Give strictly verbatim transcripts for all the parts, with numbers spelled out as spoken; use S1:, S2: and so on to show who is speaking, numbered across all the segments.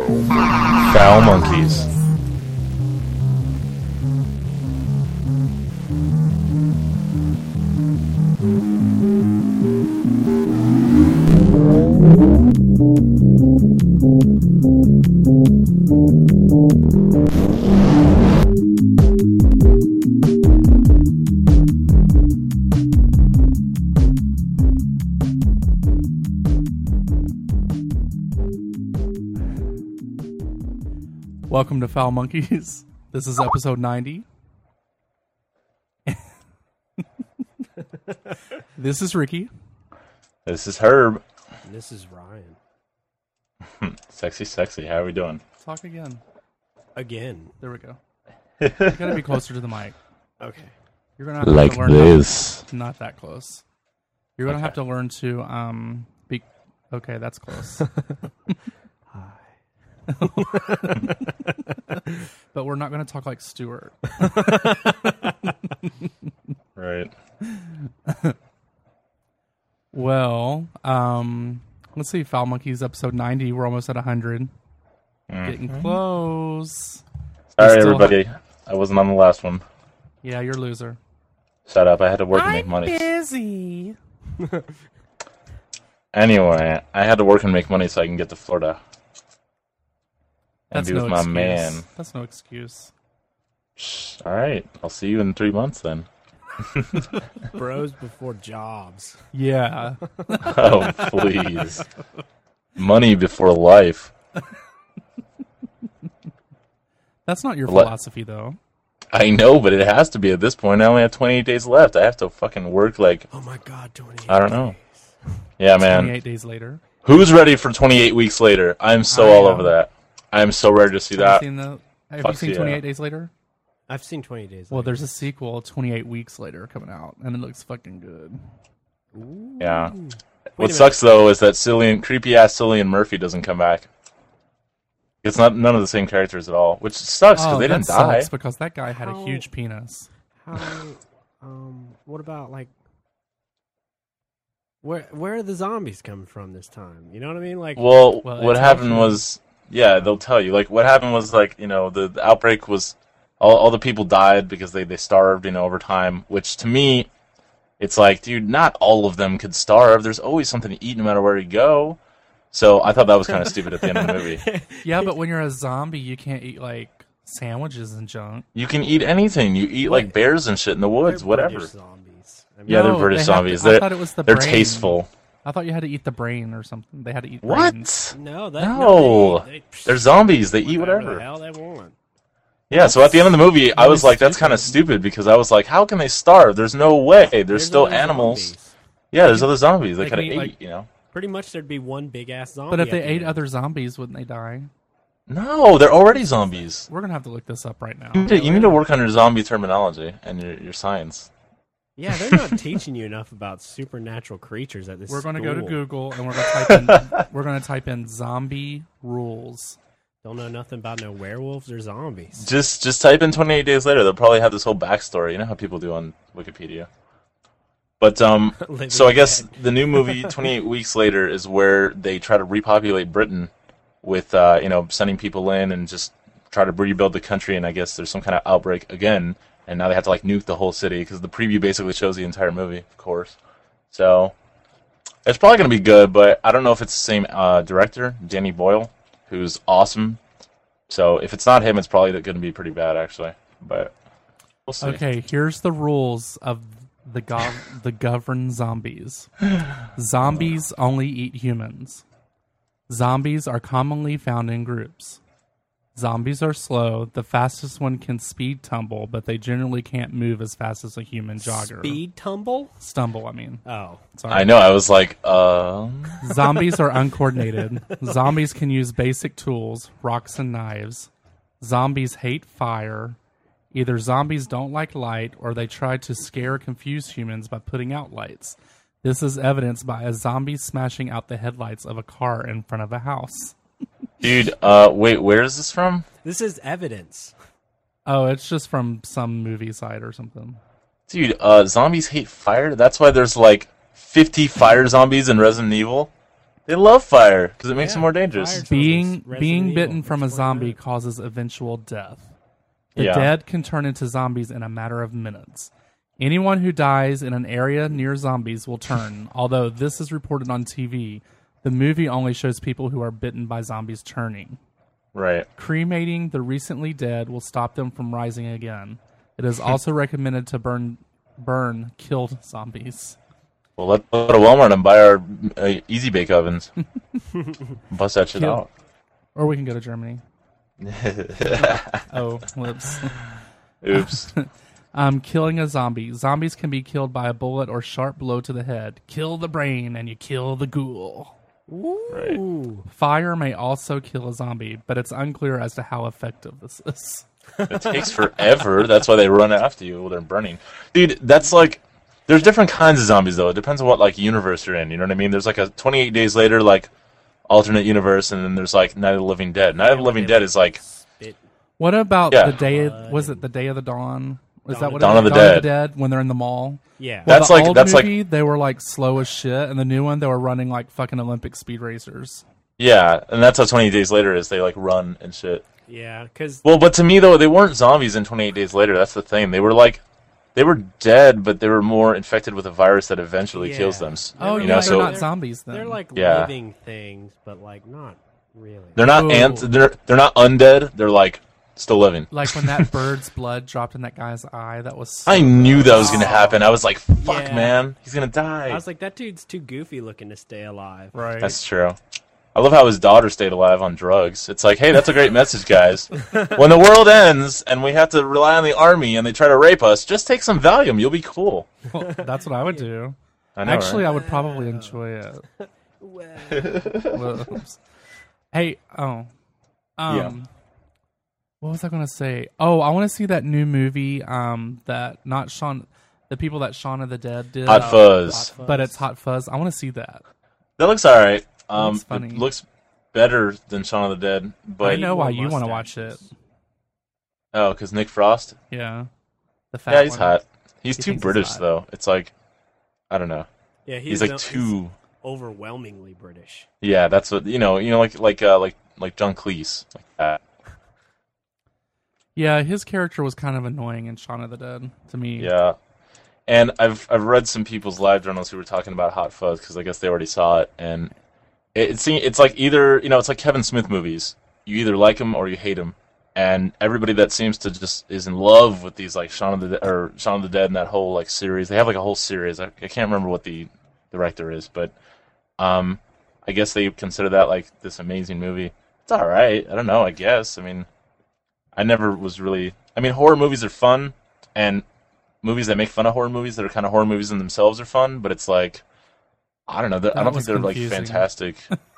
S1: Foul monkeys.
S2: Welcome to Foul Monkeys. This is episode ninety. This is Ricky.
S1: This is Herb.
S3: And this is Ryan.
S1: Sexy, sexy. How are we doing?
S2: Talk again.
S3: Again.
S2: There we go. You gotta be closer to the mic.
S3: Okay.
S2: You're gonna have
S1: Like
S2: to learn
S1: this.
S2: How to, not that close. You're gonna
S1: Okay.
S2: have to learn to um be. Okay, that's close.
S3: Hi.
S2: But we're not gonna talk like Stuart.
S1: Right.
S2: Well, um, let's see. Foul Monkeys episode ninety. We're almost at one hundred.
S1: Mm.
S2: Getting close.
S1: Sorry,
S2: still-
S1: everybody. I wasn't on the last one.
S2: Yeah, you're a loser.
S1: Shut up. I had to work and make money.
S2: Busy.
S1: Anyway, I had to work and make money so I can get to Florida. And
S2: That's
S1: be
S2: no
S1: with my
S2: excuse.
S1: man.
S2: That's no excuse.
S1: Shh. All right. I'll see you in three months then.
S3: Bros before jobs.
S2: Yeah.
S1: Oh, please. Money before life.
S2: That's not your
S1: Let-
S2: philosophy, though.
S1: I know, but it has to be at this point. I only have twenty-eight days left. I have to fucking work like,
S3: Oh my god, twenty-eight.
S1: I don't know. Yeah, man.
S2: twenty-eight days later.
S1: Who's ready for twenty-eight weeks later? I'm so
S2: I
S1: all
S2: am.
S1: over that. I'm so ready to see
S2: Have
S1: that.
S2: you seen, the, have
S1: Fuck
S2: you seen
S1: yeah.
S2: twenty-eight days later?
S3: I've seen twenty days.
S2: Well,
S3: later.
S2: there's a sequel, twenty-eight weeks later, coming out, and it looks fucking good.
S3: Ooh.
S1: Yeah.
S3: Wait
S1: What
S3: a
S1: sucks though is that Cillian, creepy ass Cillian Murphy doesn't come back. It's not none of the same characters at all, which sucks because
S2: Oh,
S1: they
S2: that
S1: didn't die.
S2: sucks because that guy had a
S3: How-
S2: huge penis.
S3: How? Um. What about like? Where Where are the zombies coming from this time? You know what I mean? Like.
S1: Well,
S2: Well,
S1: what
S2: it's
S1: happened
S2: actually-
S1: was, yeah, they'll tell you. Like, what happened was, like, you know, the, the outbreak was, all, all the people died because they, they starved, you know, over time, which to me, it's like, dude, not all of them could starve. There's always something to eat no matter where you go. So I thought that was kind of stupid at the end of the movie.
S2: Yeah, but when you're a zombie, you can't eat, like, sandwiches and junk.
S1: You can eat anything. You eat, like,
S3: Wait.
S1: bears and shit in the woods,
S3: They're
S1: whatever.
S3: British zombies. I mean,
S1: Yeah, they're
S2: No,
S1: British
S2: they have
S1: zombies.
S2: to- I
S1: They're,
S2: thought it was the
S1: they're
S2: brain.
S1: tasteful.
S2: I thought you had to eat the brain or something. They had to eat brains.
S1: What?
S3: No, that,
S1: No.
S3: no they, they,
S1: They're zombies. They eat
S3: whatever
S1: whatever.
S3: the hell they want.
S1: Yeah, so at the end of the movie, I
S2: That
S1: was
S2: is
S1: like, that's kind of
S2: stupid.
S1: stupid because I was like, how can they starve? There's no way. There's,
S3: There's
S1: still
S3: other
S1: animals.
S3: zombies.
S1: Yeah, there's other zombies they
S2: They
S1: could have
S2: can
S1: ate,
S2: eat, like-
S1: you know?
S3: Pretty much, there'd be one big ass zombie.
S2: But if
S3: at
S2: they
S3: the
S2: ate
S3: end.
S2: other zombies, wouldn't they die?
S1: No, they're already zombies.
S2: We're going to have to look this up right now.
S1: You need, to, you need to work on your zombie terminology and your, your science.
S3: Yeah, they're not teaching you enough about supernatural creatures at this.
S2: We're going to go to
S3: school.
S2: Google and we're going to type in we're going to type in zombie rules.
S3: Don't know nothing about no werewolves or zombies.
S1: Just just type in twenty-eight days later. They'll probably have this whole backstory. You know how people do on Wikipedia. But, um,
S3: Living
S1: so I guess
S3: Dead.
S1: the new movie, twenty-eight weeks later, is where they try to repopulate Britain with, uh, you know, sending people in and just try to rebuild the country. And I guess there's some kind of outbreak again. And now they have to, like, nuke the whole city because the preview basically shows the entire movie, of course. So it's probably going to be good, but I don't know if it's the same uh, director, Danny Boyle, who's awesome. So if it's not him, it's probably going to be pretty bad, actually. But we'll see.
S2: Okay, here's the rules of the gov- the govern zombies. Zombies only eat humans. Zombies are commonly found in groups. Zombies are slow. The fastest one can speed tumble, but they generally can't move as fast as a human jogger.
S3: Speed tumble?
S2: Stumble, I mean.
S3: Oh.
S2: Sorry.
S1: I know. I was like, um...
S2: Zombies are uncoordinated. Zombies can use basic tools, rocks and knives. Zombies hate fire. Either zombies don't like light, or they try to scare or confuse humans by putting out lights. This is evidenced by a zombie smashing out the headlights of a car in front of a house.
S1: Dude, uh, wait, where is this from?
S3: This is evidence.
S2: Oh, it's just from some movie site or something.
S1: Dude, uh, zombies hate fire? That's why there's like fifty fire zombies in Resident Evil? They love fire because it makes
S3: Yeah,
S1: them more dangerous.
S3: fire.
S2: Being
S3: Resident
S2: being
S3: Evil.
S2: bitten from a
S3: That's why not.
S2: zombie causes eventual death. The
S1: Yeah.
S2: dead can turn into zombies in a matter of minutes. Anyone who dies in an area near zombies will turn. Although this is reported on T V, the movie only shows people who are bitten by zombies turning.
S1: Right.
S2: Cremating the recently dead will stop them from rising again. It is also recommended to burn burn killed zombies.
S1: Well, let's go to Walmart and buy our uh, Easy Bake ovens. Bust that shit
S2: Kill-
S1: out.
S2: Or we can go to Germany. Oh, whoops.
S1: Oops.
S2: Um, killing a zombie. Zombies can be killed by a bullet or sharp blow to the head. Kill the brain and you kill the ghoul.
S3: Ooh.
S2: Fire may also kill a zombie, but it's unclear as to how effective this is.
S1: It takes forever. That's why they run after you while they're burning. Dude, that's like... There's different kinds of zombies, though. It depends on what, like, universe you're in. You know what I mean? There's, like, a twenty-eight days later, like, alternate universe, and then there's, like, Night of the Living Dead. Night of the Living Dead is, like...
S3: Spit.
S2: What about
S1: Yeah.
S2: the day? Was it the Day of the Dawn? Is
S3: Dawn
S2: that
S3: of
S2: what
S3: the
S2: it
S1: Dawn
S2: is?
S1: of the
S2: Dawn of the
S1: Dead.
S2: Dead when they're in the mall.
S3: Yeah.
S2: Well,
S1: That's
S2: the
S1: like-
S2: old
S1: that's like-
S2: movie, they were like slow as shit, and the new one they were running like fucking Olympic speed racers.
S1: Yeah, and that's how twenty-eight days later is. They, like, run and shit.
S3: Yeah, because
S1: Well, but to me, though, they weren't zombies in twenty-eight days later. That's the thing. They were, like... They were dead, but they were more infected with a virus that eventually
S3: Yeah.
S1: kills them.
S2: Oh,
S3: You
S2: yeah,
S3: know,
S2: they're
S1: so-
S2: not zombies then.
S3: they're like
S1: Yeah.
S3: living things, but like not really.
S1: They're not
S2: Whoa.
S1: ants. They're they're not undead. They're like still living.
S2: like when that bird's blood dropped in that guy's eye. That was. So
S1: I knew that was gonna happen. I was like, "Fuck,
S3: Yeah.
S1: man, he's gonna die."
S3: I was like, that dude's too goofy looking to stay alive.
S2: right.
S1: That's true. I love how his daughter stayed alive on drugs. It's like, hey, that's a great message, guys. When the world ends and we have to rely on the army and they try to rape us, just take some Valium. You'll be cool.
S2: Well, that's what I would do.
S1: I know,
S2: Actually,
S1: right?
S2: I would probably enjoy it. Whoops. Hey, oh, um,
S1: Yeah.
S2: what was I going to say? Oh, I want to see that new movie. Um, that not Shaun, the people that Shaun of the Dead did,
S1: Hot Fuzz.
S2: but it's Hot Fuzz. I want to see that.
S1: That looks all right. Um,
S2: looks funny.
S1: It looks better than Shaun of the Dead, but
S2: I know why
S3: more
S2: you want to watch it.
S3: mustaches.
S1: oh, because Nick Frost.
S2: Yeah, the fat
S1: Yeah, he's
S2: one.
S1: hot. He's
S2: He
S1: too
S2: thinks he's
S1: British
S2: hot.
S1: though. It's like, I don't know.
S3: Yeah,
S1: He's, like
S3: o-
S1: too.
S3: overwhelmingly British.
S1: Yeah, that's what you know. You know, like like uh, like like John Cleese, like that.
S2: Yeah, his character was kind of annoying in Shaun of the Dead to me.
S1: Yeah, and I've I've read some people's live journals who were talking about Hot Fuzz because I guess they already saw it, and it, it seems it's like either you know it's like Kevin Smith movies. You either like them or you hate them, and everybody that seems to just is in love with these like Shaun of the De- or Shaun of the Dead and that whole like series. They have like a whole series. I, I can't remember what the director is, but um, I guess they consider that like this amazing movie. It's all right. I don't know. I guess. I mean, I never was really. I mean, horror movies are fun, and movies that make fun of horror movies that are kind of horror movies in themselves are fun. But it's like, I don't know. I
S2: That
S1: don't
S2: was
S1: think they're like
S2: confusing.
S1: fantastic.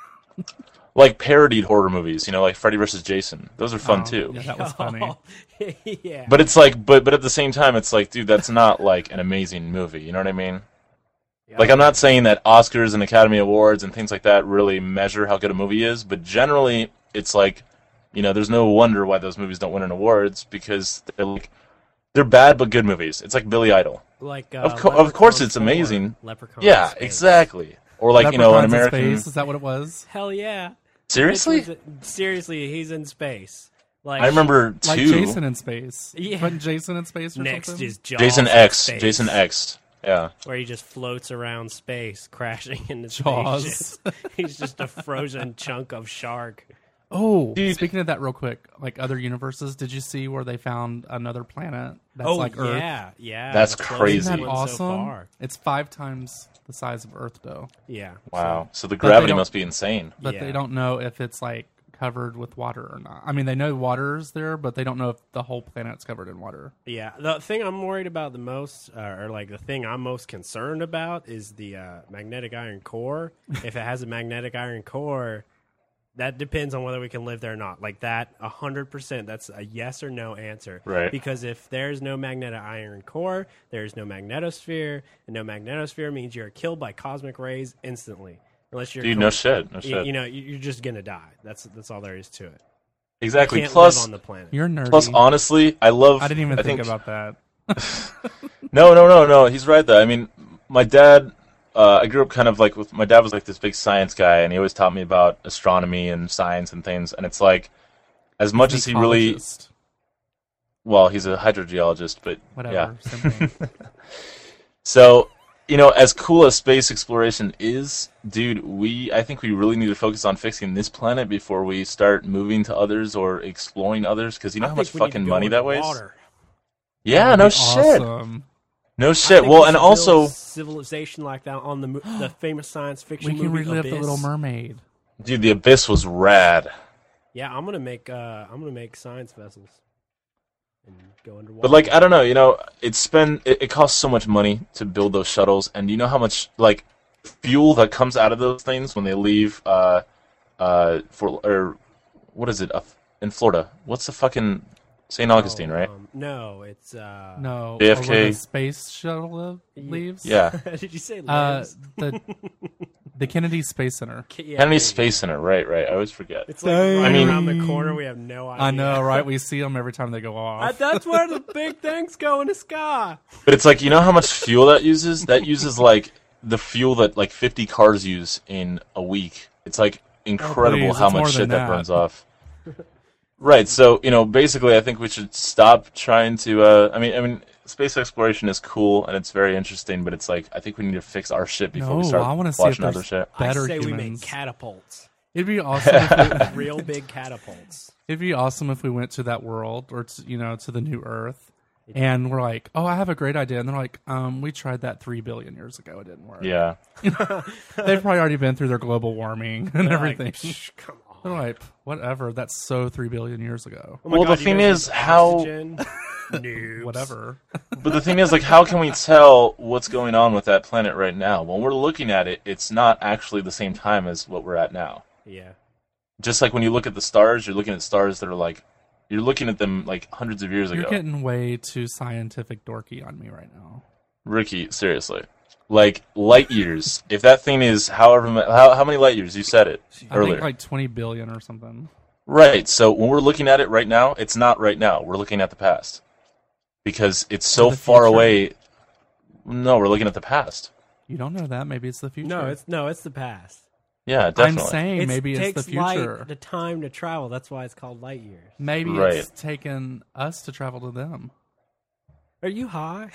S1: Like parodied horror movies, you know, like Freddy versus Jason. Those are fun
S2: Oh,
S1: too.
S2: Yeah, that was funny.
S3: Yeah.
S1: But it's like, but but at the same time, it's like, dude, that's not like an amazing movie. You know what I mean? Like, I'm not saying that Oscars and Academy Awards and things like that really measure how good a movie is, but generally, it's like, you know, there's no wonder why those movies don't win an awards because they're like, they're bad but good movies. It's like Billy Idol.
S3: like uh,
S1: Of co- of course
S3: Leprechaun
S1: it's
S3: four,
S1: amazing.
S3: Leprechaun
S1: Yeah,
S3: in Space.
S1: exactly. Or like, you know, an
S2: Leprechauns in
S1: American.
S2: Space, is that what it was?
S3: Hell yeah.
S1: Seriously?
S3: Mitch was- seriously, he's in space. Like
S1: I remember two.
S2: Like Jason in Space.
S3: Yeah.
S2: Wasn't Jason in Space or
S3: next
S2: something?
S3: is Jaws
S1: Jason
S3: in
S1: X.
S3: Space,
S1: Jason X. Yeah.
S3: where he just floats around space, crashing into
S2: Jaws.
S3: spaceship. He's just a frozen chunk of shark.
S2: Oh,
S1: Dude.
S2: speaking of that real quick, like other universes, did you see where they found another planet that's
S3: oh
S2: like Earth?
S3: yeah, yeah.
S1: That's
S3: the closest
S1: crazy.
S2: Isn't that
S3: one
S2: awesome?
S3: So far.
S2: It's five times the size of Earth, though.
S3: Yeah.
S1: Wow. So the
S2: they
S1: gravity
S2: don't-
S1: must be insane.
S2: But
S3: Yeah.
S2: they don't know if it's like covered with water or not. I mean, they know water's there, but they don't know if the whole planet's covered in water.
S3: Yeah, the thing I'm worried about the most, uh, or like the thing I'm most concerned about, is the uh, magnetic iron core. If it has a magnetic iron core, that depends on whether we can live there or not. Like that, a hundred percent. That's a yes or no answer.
S1: Right.
S3: Because if there's no magnetic iron core, there's no magnetosphere, and no magnetosphere means you're killed by cosmic rays instantly. Unless you're
S1: Dude,
S3: com-
S1: no shit. No
S3: you,
S1: shit.
S3: you know, you- you're just gonna die. That's that's all there is to it.
S1: exactly.
S3: You can't
S1: Plus,
S3: live on the planet.
S2: You're nerdy.
S1: plus, honestly, I love.
S2: I didn't even
S1: I
S2: think,
S1: think
S2: about that.
S1: No, no, no, no. He's right though. I mean, my dad, uh, I grew up kind of like with my dad was like this big science guy, and he always taught me about astronomy and science and things. And it's like, as much as he really,
S2: Ecologist.
S1: well, he's a hydrogeologist, but
S2: Whatever.
S1: yeah.
S2: Same thing.
S1: So, you know, as cool as space exploration is, dude, we I think we really need to focus on fixing this planet before we start moving to others or exploring others. Because you know
S3: I
S1: how
S3: think
S1: much
S3: we need
S1: fucking
S3: to go
S1: money that wastes.
S3: underwater.
S1: Yeah,
S2: That'd
S1: no
S2: be
S1: shit.
S2: awesome.
S1: No
S3: I
S1: shit.
S3: think
S1: Well,
S3: we
S1: and
S3: should
S1: also,
S3: build civilization like that on the mo- the famous science fiction
S2: We can
S3: movie
S2: relive
S3: Abyss.
S2: the Little Mermaid.
S1: dude, the Abyss was rad.
S3: Yeah, I'm gonna make uh, I'm gonna make science vessels and go underwater.
S1: But like, I don't know, you know, it's spend it, it costs so much money to build those shuttles, and you know how much like fuel that comes out of those things when they leave uh uh for or what is it uh, in Florida? What's the fucking Saint Augustine,
S3: Oh,
S1: right?
S3: Um, no, it's uh,
S2: No,
S1: J F
S2: or
S1: K.
S2: where the space shuttle leaves.
S1: Yeah.
S3: Did you say
S2: Uh,
S3: lives?
S2: the the Kennedy Space Center.
S3: K- yeah,
S1: Kennedy
S3: there you
S1: Space Center, right? Right. I always forget.
S3: go. It's like right
S1: I mean-
S3: around the corner. We have no idea.
S2: I know, right? We see them every time they go
S3: Uh,
S2: off.
S3: that's where the big things go in the sky.
S1: But it's like, you know how much fuel that uses? That uses like the fuel that like fifty cars use in a week. It's like incredible
S2: Oh, please,
S1: how
S2: it's more
S1: much
S2: than
S1: shit that.
S2: that.
S1: burns off. Right. So, you know, basically I think we should stop trying to uh I mean I mean space exploration is cool and it's very interesting, but it's like I think we need to fix our shit before we
S2: No,
S1: start
S2: I wanna see if
S1: watching other
S2: there's-
S1: shit.
S2: Better
S3: I say we
S2: humans.
S3: make catapults,
S2: It'd be awesome. If we,
S3: real big catapults.
S2: it'd be awesome if we went to that world, or to, you know, to the new Earth, and we're like, "Oh, I have a great idea," and they're like, "Um, we tried that three billion years ago. It didn't work."
S1: Yeah.
S2: They've probably already been through their global warming and
S3: They're like,
S2: everything.
S3: "Psh, come on.
S2: They're like, "Whatever. That's so three billion years ago.
S3: Oh my
S1: Well,
S3: God,
S1: the
S3: you
S1: thing
S3: guys
S1: is,
S3: use
S1: how-
S3: oxygen? Noobs.
S2: Whatever."
S1: But the thing is, like, how can we tell what's going on with that planet right now? When we're looking at it, it's not actually the same time as what we're at now.
S3: Yeah.
S1: Just like when you look at the stars, you're looking at stars that are like, you're looking at them like hundreds of years
S2: You're
S1: ago.
S2: getting way too scientific dorky on me right now.
S1: Ricky, seriously. Like, light years. If that thing is however, ma- how, how many light years? You said it
S2: I
S1: earlier.
S2: think like twenty billion or something.
S1: Right, so when we're looking at it right now, it's not right now. We're looking at the past. Because it's so
S2: the
S1: far
S2: future.
S1: away. No, we're looking at the past.
S2: You don't know that. Maybe it's the future.
S3: No, it's no, it's the past.
S1: Yeah, definitely.
S2: I'm saying
S3: It
S2: maybe it's
S3: takes
S2: the future.
S3: light the time to travel. That's why it's called light years.
S2: Maybe
S1: Right.
S2: it's taken us to travel to them.
S3: Are you high?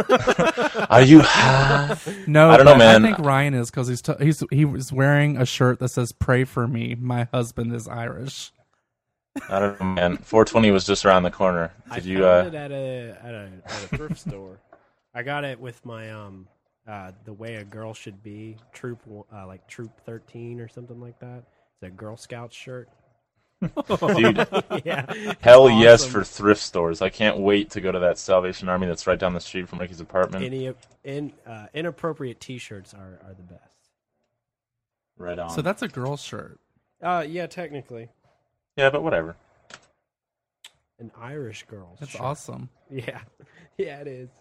S1: Are you high?
S2: No,
S1: I don't know,
S2: but
S1: man.
S2: I think Ryan is because he's, t- he's he was wearing a shirt that says "Pray for me, my husband is Irish."
S1: I don't know, man. four twenty was just around the corner.
S3: I
S1: Did you,
S3: found
S1: uh...
S3: it at a at a, at a thrift store. I got it with my um uh the way a girl should be troop uh, like troop thirteen or something like that. It's a Girl Scout shirt.
S1: Dude,
S3: Yeah, it's
S1: hell yes
S3: awesome.
S1: for thrift stores. I can't wait to go to that Salvation Army that's right down the street from Ricky's apartment.
S3: Any in uh, inappropriate T-shirts are, are the best.
S1: Right on.
S2: So that's a girl's shirt.
S3: Uh, yeah, technically,
S1: yeah, but whatever.
S3: an Irish girl.
S2: That's
S3: shirt.
S2: awesome.
S3: Yeah, yeah, it is.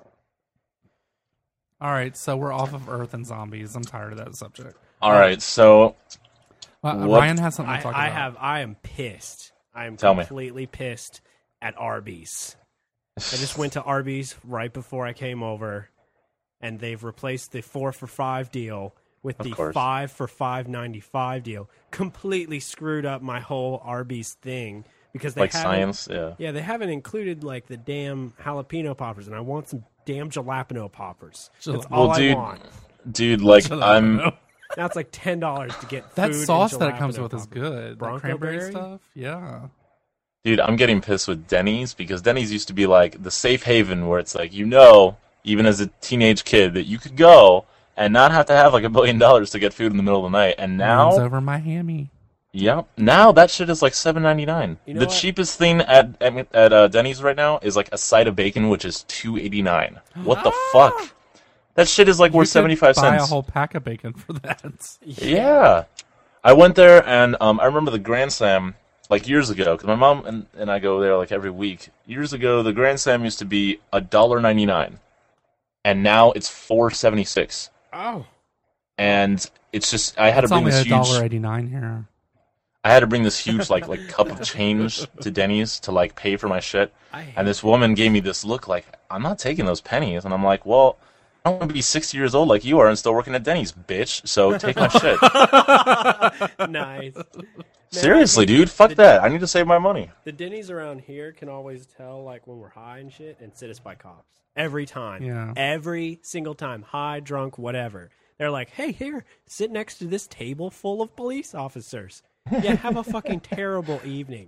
S2: All right, so we're off of Earth and zombies. I'm tired of that subject.
S1: All right, so
S2: Uh,
S1: What-
S2: Ryan has something to
S3: I,
S2: talk
S3: I
S2: about.
S3: have. I am pissed. I am
S1: Tell me.
S3: completely pissed at Arby's. I just went to Arby's right before I came over, and they've replaced the four for five deal with
S1: Of
S3: the
S1: course.
S3: five for five ninety five deal. Completely screwed up my whole Arby's thing because they
S1: like
S3: haven't-
S1: science, yeah.
S3: Yeah, they haven't included like the damn jalapeno poppers, and I want some damn jalapeno poppers. That's
S2: Jala-
S3: all
S1: Well,
S3: I
S1: dude,
S3: want.
S1: dude, like I'm.
S2: Jalapeno.
S3: Now it's like ten dollars to get
S2: That
S3: food and
S2: sauce that it comes
S3: jalapeno
S2: with is
S3: poppers.
S2: good. That
S3: Bronco
S2: cranberry
S3: berry?
S2: stuff. Yeah.
S1: Dude, I'm getting pissed with Denny's because Denny's used to be like the safe haven where it's like, you know, even as a teenage kid, that you could go and not have to have like a billion dollars to get food in the middle of the night. And
S2: Runs
S1: now,
S2: over my hammy.
S1: yep, now that shit is like seven ninety-nine.
S3: You know
S1: The
S3: what?
S1: cheapest thing at at, at uh, Denny's right now is like a side of bacon, which is two eighty-nine. What the fuck? That shit is like
S2: You
S1: worth
S2: could
S1: seventy-five
S2: buy
S1: cents.
S2: a whole pack of bacon for that.
S1: Yeah. I went there and um, I remember the Grand Slam like years ago because my mom and, and I go there like every week. Years ago, the Grand Slam used to be a dollar ninety-nine, and now it's four seventy-six.
S3: Oh,
S1: And it's just I had
S2: It's
S1: to bring
S2: only
S1: this
S2: a dollar
S1: huge
S2: eighty-nine here.
S1: I had to bring this huge like like cup of change to Denny's to like pay for my shit.
S3: I hate
S1: And this woman gave me this look like I'm not taking those pennies, and I'm like, well, I don't want to be sixty years old like you are and still working at Denny's, bitch. So take my shit.
S3: Nice.
S1: Seriously,
S3: Man,
S1: dude. Fuck
S3: the,
S1: that. I need to save my money.
S3: The Denny's around here can always tell, like, when we're high and shit, and sit us by cops. Every time.
S2: Yeah.
S3: Every single time. High, drunk, whatever. They're like, hey, here, sit next to this table full of police officers. Yeah, have a fucking terrible evening.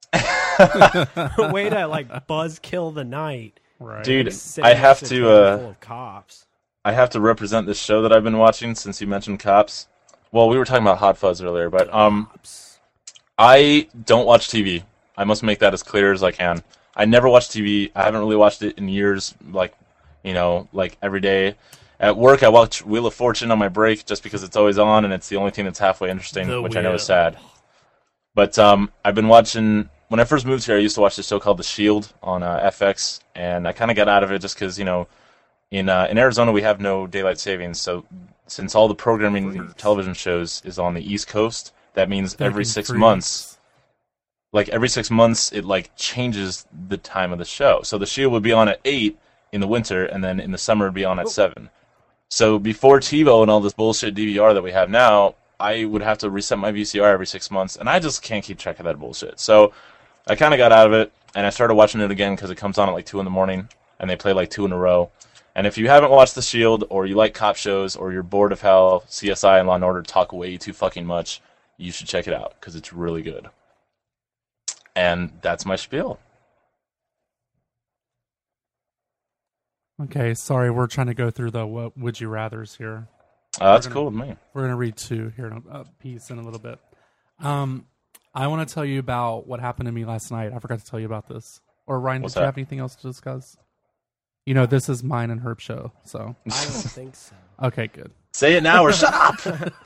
S3: Way to, like, buzz kill the night.
S2: Right.
S1: Dude,
S3: Sit
S1: I
S3: next
S1: have
S3: a
S1: to,
S3: table
S1: uh,
S3: full of cops.
S1: I have to represent this show that I've been watching since you mentioned Cops. Well, we were talking about Hot Fuzz earlier, but um, I don't watch T V. I must make that as clear as I can. I never watch T V. I haven't really watched it in years, like, you know, like every day. At work, I watch Wheel of Fortune on my break just because it's always on and it's the only thing that's halfway interesting,
S3: The
S1: which I know
S3: Wheel.
S1: is sad. But um, I've been watching... When I first moved here, I used to watch this show called The Shield on uh, F X, and I kind of got out of it just because, you know, in uh, in Arizona we have no daylight savings, so since all the programming television shows is on the East Coast, that means every
S2: Fucking
S1: six
S2: freaks.
S1: months, like every six months, it like changes the time of the show. So The Shield would be on at eight in the winter, and then in the summer it'd be on at seven. So before TiVo and all this bullshit D V R that we have now, I would have to reset my V C R every six months, and I just can't keep track of that bullshit. So I kind of got out of it, and I started watching it again because it comes on at like two in the morning, and they play like two in a row. And if you haven't watched The Shield, or you like cop shows, or you're bored of how C S I and Law and Order talk way too fucking much, you should check it out because it's really good. And that's my spiel.
S2: Okay, sorry, we're trying to go through the what would you rather's here.
S1: Uh, that's
S2: gonna-
S1: cool with me.
S2: We're gonna read two here in a, a piece in a little bit. Um, I want to tell you about what happened to me last night. I forgot to tell you about this. Or Ryan,
S1: What's
S2: did you
S1: that?
S2: have anything else to discuss? You know, this is mine and Herb show. So
S3: I don't think so.
S2: okay, good.
S1: Say it now or shut up.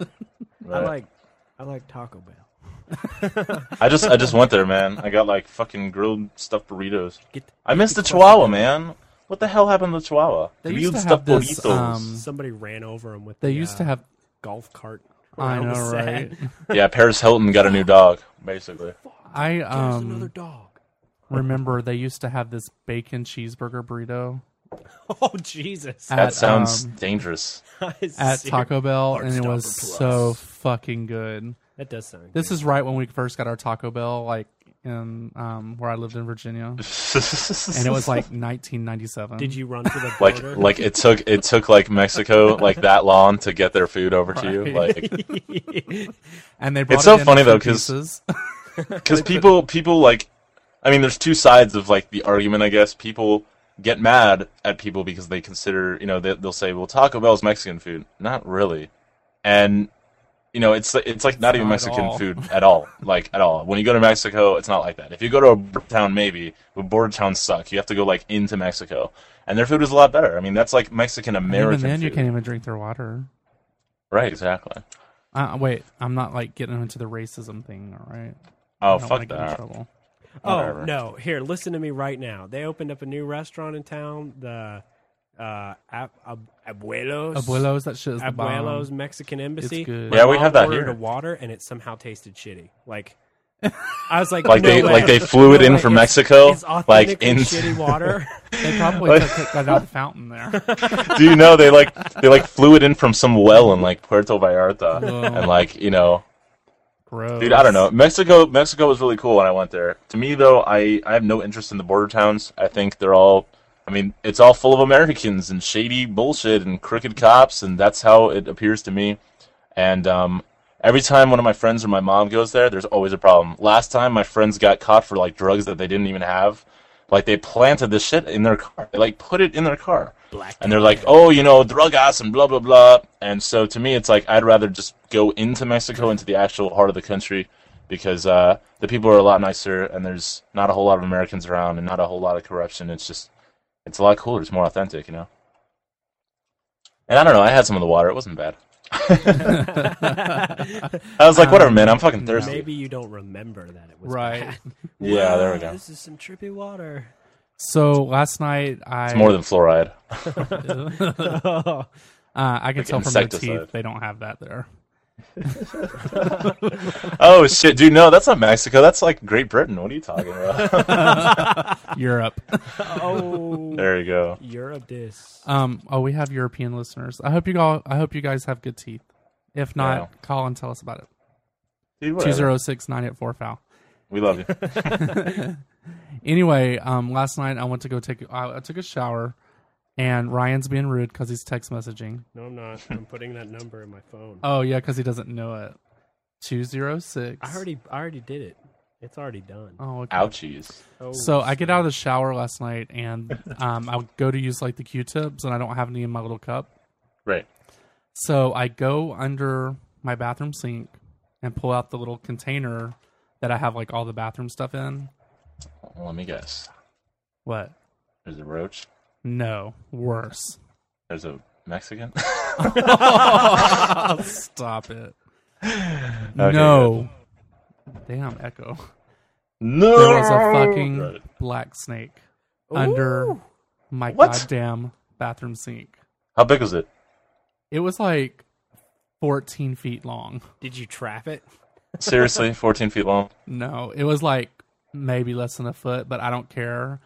S3: I like I like Taco Bell.
S1: I just I just went there, man. I got like fucking grilled stuffed burritos.
S3: Get,
S1: I missed the
S3: get
S1: Chihuahua,
S3: crusty.
S1: man. What the hell happened to the Chihuahua?
S2: They
S1: Grilled
S2: used to
S1: stuffed
S2: have this,
S1: burritos.
S2: um,
S3: Somebody ran over him with
S2: They
S3: the,
S2: used
S3: uh,
S2: to have.
S3: golf cart.
S2: I
S3: around the
S2: know,
S3: set.
S2: right?
S1: Yeah, Paris Hilton got a new dog, basically.
S2: I
S3: There's another
S2: um
S3: dog.
S2: remember they used to have this bacon cheeseburger burrito
S3: Oh Jesus!
S1: That
S2: At,
S1: sounds
S2: um,
S1: dangerous.
S2: at Taco Bell, and it was
S3: Heartstopper
S2: so
S3: Plus.
S2: fucking good.
S3: That does sound.
S2: This
S3: good.
S2: is right when we first got our Taco Bell, like in um where I lived in Virginia, and it was like nineteen ninety-seven.
S3: Did you run to the
S1: like
S3: border?
S1: like it took it took like Mexico like that long to get their food over to you,
S2: Right.
S1: like
S2: And they brought
S1: It's so
S2: it in
S1: funny,
S2: in
S1: though,
S2: two
S1: 'cause-
S2: pieces.
S1: because people people like, I mean, there's two sides of like the argument, I guess. People get mad at people because they consider, you know, they, they'll say, well, Taco Bell's Mexican food. Not really. And you know, it's it's like not even
S2: not at
S1: Mexican
S2: all.
S1: food at all, like at all. When you go to Mexico, it's not like that. If you go to a border town, maybe, but border towns suck. You have to go like into Mexico, and their food is a lot better. I mean, that's like Mexican
S2: And
S1: American
S2: even then, you
S1: food.
S2: can't even drink their water.
S1: Right, exactly.
S2: Uh, wait, I'm not like getting into the racism thing, all right?
S1: Oh,
S2: I don't
S1: fuck
S2: wanna get in
S1: that.
S2: trouble.
S3: Oh
S1: Whatever.
S3: no! Here, listen to me right now. They opened up a new restaurant in town. The uh, Ab- Ab- Abuelos.
S2: Abuelos, that shit is the bomb.
S3: Abuelos Mexican Embassy.
S2: It's good.
S3: My
S1: Yeah, we
S3: mom
S1: have that
S3: ordered
S1: here.
S3: a water, and it somehow tasted shitty. Like, I was like,
S1: Like
S3: no
S1: they
S3: way.
S1: like they flew it
S3: No
S1: in
S3: way.
S1: from
S3: It's-
S1: Mexico,
S3: It's
S1: like
S3: authentically
S1: in.
S3: shitty water.
S2: They probably took it out of the fountain there.
S1: Do you know they like they like flew it in from some well in like Puerto Vallarta,
S2: Whoa.
S1: and like you know,
S2: Gross.
S1: dude, I don't know. Mexico, Mexico was really cool when I went there. To me, though, I I have no interest in the border towns. I think they're all. I mean, it's all full of Americans and shady bullshit and crooked cops, and that's how it appears to me. And um, every time one of my friends or my mom goes there, there's always a problem. Last time, my friends got caught for like drugs that they didn't even have. Like they planted this shit in their car. They like put it in their car.
S3: Black
S1: And they're like, oh, you know, drogas and blah, blah, blah. And so to me, it's like I'd rather just go into Mexico, into the actual heart of the country, because uh, the people are a lot nicer, and there's not a whole lot of Americans around, and not a whole lot of corruption. It's just, it's a lot cooler. It's more authentic, you know? And I don't know. I had some of the water. It wasn't bad. I was like, whatever, man. I'm fucking thirsty.
S3: Maybe you don't remember that it was
S2: Right.
S3: bad.
S1: Yeah, there we
S3: Wow,
S1: go.
S3: This is some trippy water.
S2: So last night I
S1: It's more than fluoride.
S2: uh, I can tell from their
S1: insecticide.
S2: teeth they don't have that there.
S1: Oh shit, dude! No, that's not Mexico. That's like Great Britain. What are you talking about?
S2: Europe.
S3: Oh,
S1: There you go.
S3: you're a dis.
S2: Um. Oh, we have European listeners. I hope you all. I hope you guys have good teeth. If not,
S1: Yeah.
S2: call and tell us about it.
S1: Dude,
S2: Two
S1: whatever.
S2: zero six nine eight four foul.
S1: We love you.
S2: Anyway, um, last night I went to go take. I, I took a shower, and Ryan's being rude because he's text messaging.
S3: No, I'm not. I'm putting that number in my phone.
S2: Oh yeah, because he doesn't know it. Two zero six.
S3: I already, I already did it. It's already done.
S2: Oh, okay.
S1: Ouchies.
S3: Oh,
S2: So I get out of the shower last night, and um, I go to use like the Q-tips, and I don't have any in my little cup.
S1: Right.
S2: So I go under my bathroom sink and pull out the little container that I have like all the bathroom stuff in.
S1: Well, let me guess.
S2: What?
S1: There's a roach.
S2: No, worse.
S1: There's a Mexican.
S2: Stop it.
S1: Okay,
S2: No. Damn, Echo.
S1: No.
S2: There was a fucking
S1: Right.
S2: black snake under my
S1: What?
S2: goddamn bathroom sink.
S1: How big was it?
S2: It was like fourteen feet long.
S3: Did you trap it?
S1: Seriously, fourteen feet long.
S2: No, it was like maybe less than a foot, but I don't care.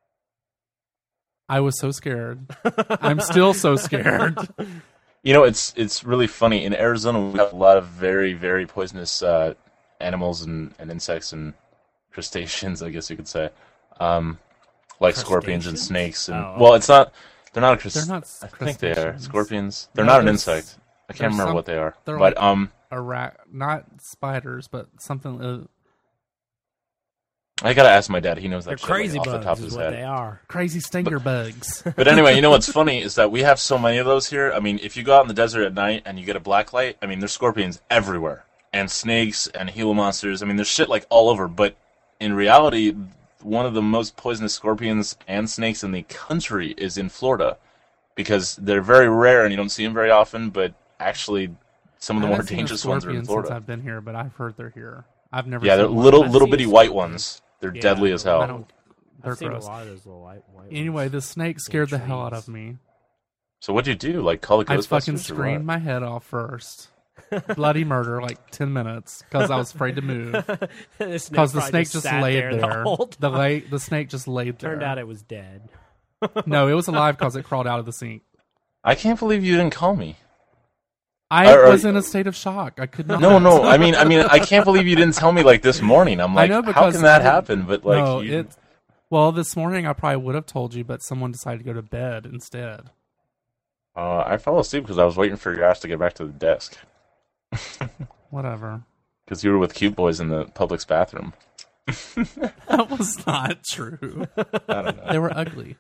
S2: I was so scared. I'm still so scared.
S1: You know, it's it's really funny. In Arizona, we have a lot of very, very poisonous uh, animals and, and insects and crustaceans, I guess you could say, um, like scorpions and
S3: Crustaceans?
S1: snakes. And
S3: Oh.
S1: well, it's not. They're not a crust-
S2: They're not
S1: I think they are
S2: crustaceans.
S1: scorpions. They're
S2: No,
S1: not an
S2: there's-
S1: insect. I
S2: there's
S1: can't remember
S2: some-
S1: what they are.
S2: they're
S1: But
S2: like-
S1: um,
S2: Ara- not spiders, but something. Uh,
S1: I gotta ask my dad. He knows that
S3: They're
S1: shit, like,
S3: crazy
S1: off the top
S3: bugs,
S1: of
S3: is
S1: his
S3: what
S1: head.
S3: they are.
S2: crazy stinger bugs.
S1: But anyway, you know what's funny is that we have so many of those here. I mean, if you go out in the desert at night and you get a black light, I mean, there's scorpions everywhere. And snakes and Gila monsters. I mean, there's shit like all over. But in reality, one of the most poisonous scorpions and snakes in the country is in Florida. Because they're very rare and you don't see them very often. But actually, some of the
S2: I
S1: more
S2: haven't seen a
S1: dangerous ones are in
S2: scorpion
S1: Florida.
S2: Since I've been here, but I've heard they're here. I've never.
S1: Yeah, they're
S2: seen one.
S1: little,
S3: I've
S1: little
S3: seen
S1: bitty white
S3: scorpions.
S1: ones. They're
S3: Yeah,
S1: deadly as
S2: I
S1: hell.
S2: don't. They're
S3: I've seen
S2: gross.
S3: a lot of those little white, white
S2: Anyway,
S3: ones.
S2: the snake scared the hell out
S3: trees.
S2: of me.
S1: So what'd you do? Like call the
S2: I
S1: Ghostbusters?
S2: fucking
S1: or what?
S2: screamed my head off first. Bloody murder, like ten minutes, because I was afraid to move. Because the snake just laid there.
S3: The whole
S2: The,
S3: time.
S2: lay, the snake just laid there.
S3: Turned out it was dead.
S2: No, it was alive because it crawled out of the sink.
S1: I can't believe you didn't call me.
S2: I
S1: Are- are-
S2: was in a state of shock. I could not.
S1: No, no. I mean, I mean, I can't believe you didn't tell me like this morning. I'm like,
S2: know,
S1: how
S2: because
S1: can that
S2: I didn't-
S1: happen? But like,
S2: no,
S1: you,
S2: it. Well, this morning I probably would have told you, but someone decided to go to bed instead.
S1: uh, I fell asleep because I was waiting for your ass to get back to the desk
S2: Whatever.
S1: because you were with cute boys in the Publix bathroom.
S2: That was not true.
S1: I don't know.
S2: They were ugly.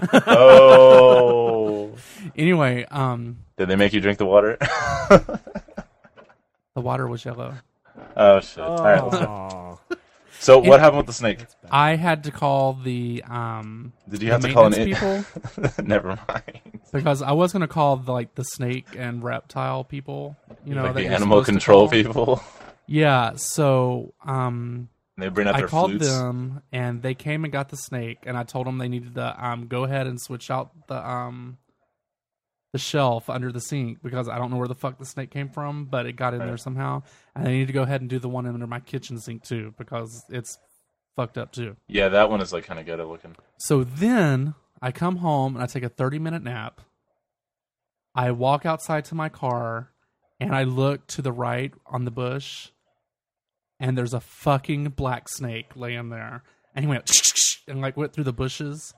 S1: Oh,
S2: Anyway, um,
S1: did they make you drink the water?
S2: the water was yellow.
S1: Oh shit! All right, let's go.
S3: Aw.
S1: So what happened with the snake?
S3: That's bad.
S2: I had to call the um
S1: Did you
S2: the
S1: have to call an
S2: maintenance people
S1: Never mind.
S2: because I was going to call the, like the snake and reptile people. You know,
S1: Like
S2: that
S1: the
S2: you're
S1: animal
S2: supposed to
S1: control
S2: call.
S1: people.
S2: Yeah. So um,
S1: They bring out
S2: I
S1: their
S2: called
S1: flutes.
S2: them and they came and got the snake, and I told them they needed to um go ahead and switch out the um the shelf under the sink because I don't know where the fuck the snake came from, but it got in there
S1: Right.
S2: somehow, and they need to go ahead and do the one under my kitchen sink too because it's fucked up too.
S1: Yeah, that one is like kind of good at looking.
S2: So then I come home and I take a thirty minute nap. I walk outside to my car and I look to the right on the bush and there's a fucking black snake laying there. And he went and like went through the bushes.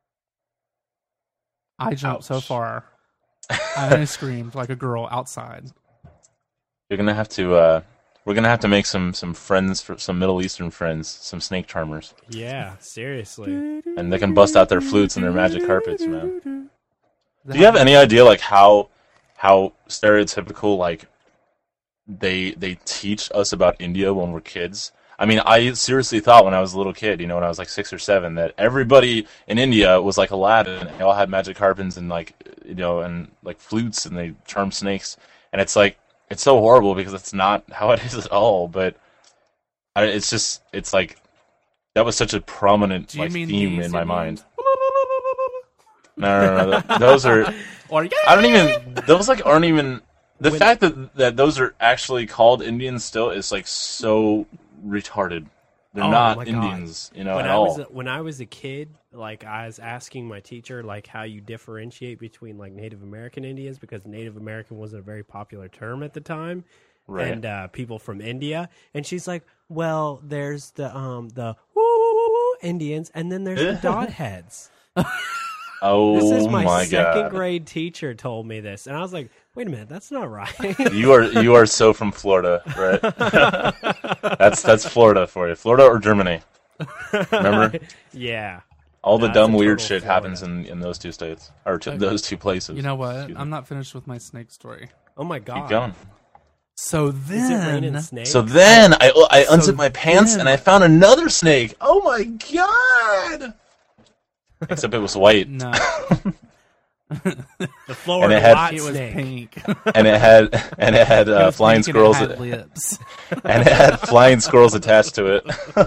S2: I jumped so
S1: Ouch.
S2: far. I screamed like a girl outside.
S1: You're gonna have to. Uh, we're gonna have to make some some friends for some Middle Eastern friends, some snake charmers,
S3: Yeah, seriously.
S1: and they can bust out their flutes and their magic carpets, man. Do you have any idea like how how stereotypical like they they teach us about India when we're kids? I mean, I seriously thought when I was a little kid, you know, when I was like six or seven, that everybody in India was like Aladdin. And they all had magic harpins and like, you know, and like flutes, and they charm snakes. And it's like, it's so horrible because it's not how it is at all. But I, it's just, it's like, that was such a prominent
S2: Do you
S1: like
S2: mean
S1: theme
S2: these
S1: in my
S2: Indians?
S1: mind. No, no, no, no. Those are,
S2: Or
S1: I don't even, those like aren't even The
S3: When-
S1: fact that that those are actually called Indians still is like so retarded. They're
S3: Oh,
S1: not
S3: my God.
S1: Indians, you know,
S3: when
S1: at
S3: I
S1: all.
S3: was a, when I was a kid, like I was asking my teacher like how you differentiate between like Native American Indians because Native American wasn't a very popular term at the time,
S1: Right.
S3: and uh, people from India, and she's like, "Well, there's the um the woo woo woo woo Indians, and then there's the dot heads."
S1: Oh
S3: This is my,
S1: my
S3: second
S1: god!
S3: grade teacher told me this, and I was like, "Wait a minute, that's not right."
S1: You are you are so from Florida, right? that's that's Florida for you. Florida or Germany? Remember?
S3: Yeah.
S1: All the
S3: No,
S1: dumb
S3: it's a
S1: weird
S3: total
S1: shit
S3: Florida.
S1: happens in, in those two states or to those two places.
S2: You know what?
S1: Excuse me.
S2: I'm not finished with my snake story.
S3: Oh my god.
S1: Keep going.
S2: So
S3: Is it raining
S2: then,
S3: snakes?
S1: So then I I
S2: So
S1: unzipped my pants
S2: then-
S1: and I found another snake. Oh my god! Except it was white
S2: no,
S3: the Florida
S1: And it had-
S3: lot
S2: it was
S3: snake.
S2: pink.
S1: and it had and it had
S2: It
S1: uh,
S2: was
S1: flying
S2: pink and it
S1: squirrels
S2: had lips.
S1: and it had flying squirrels attached to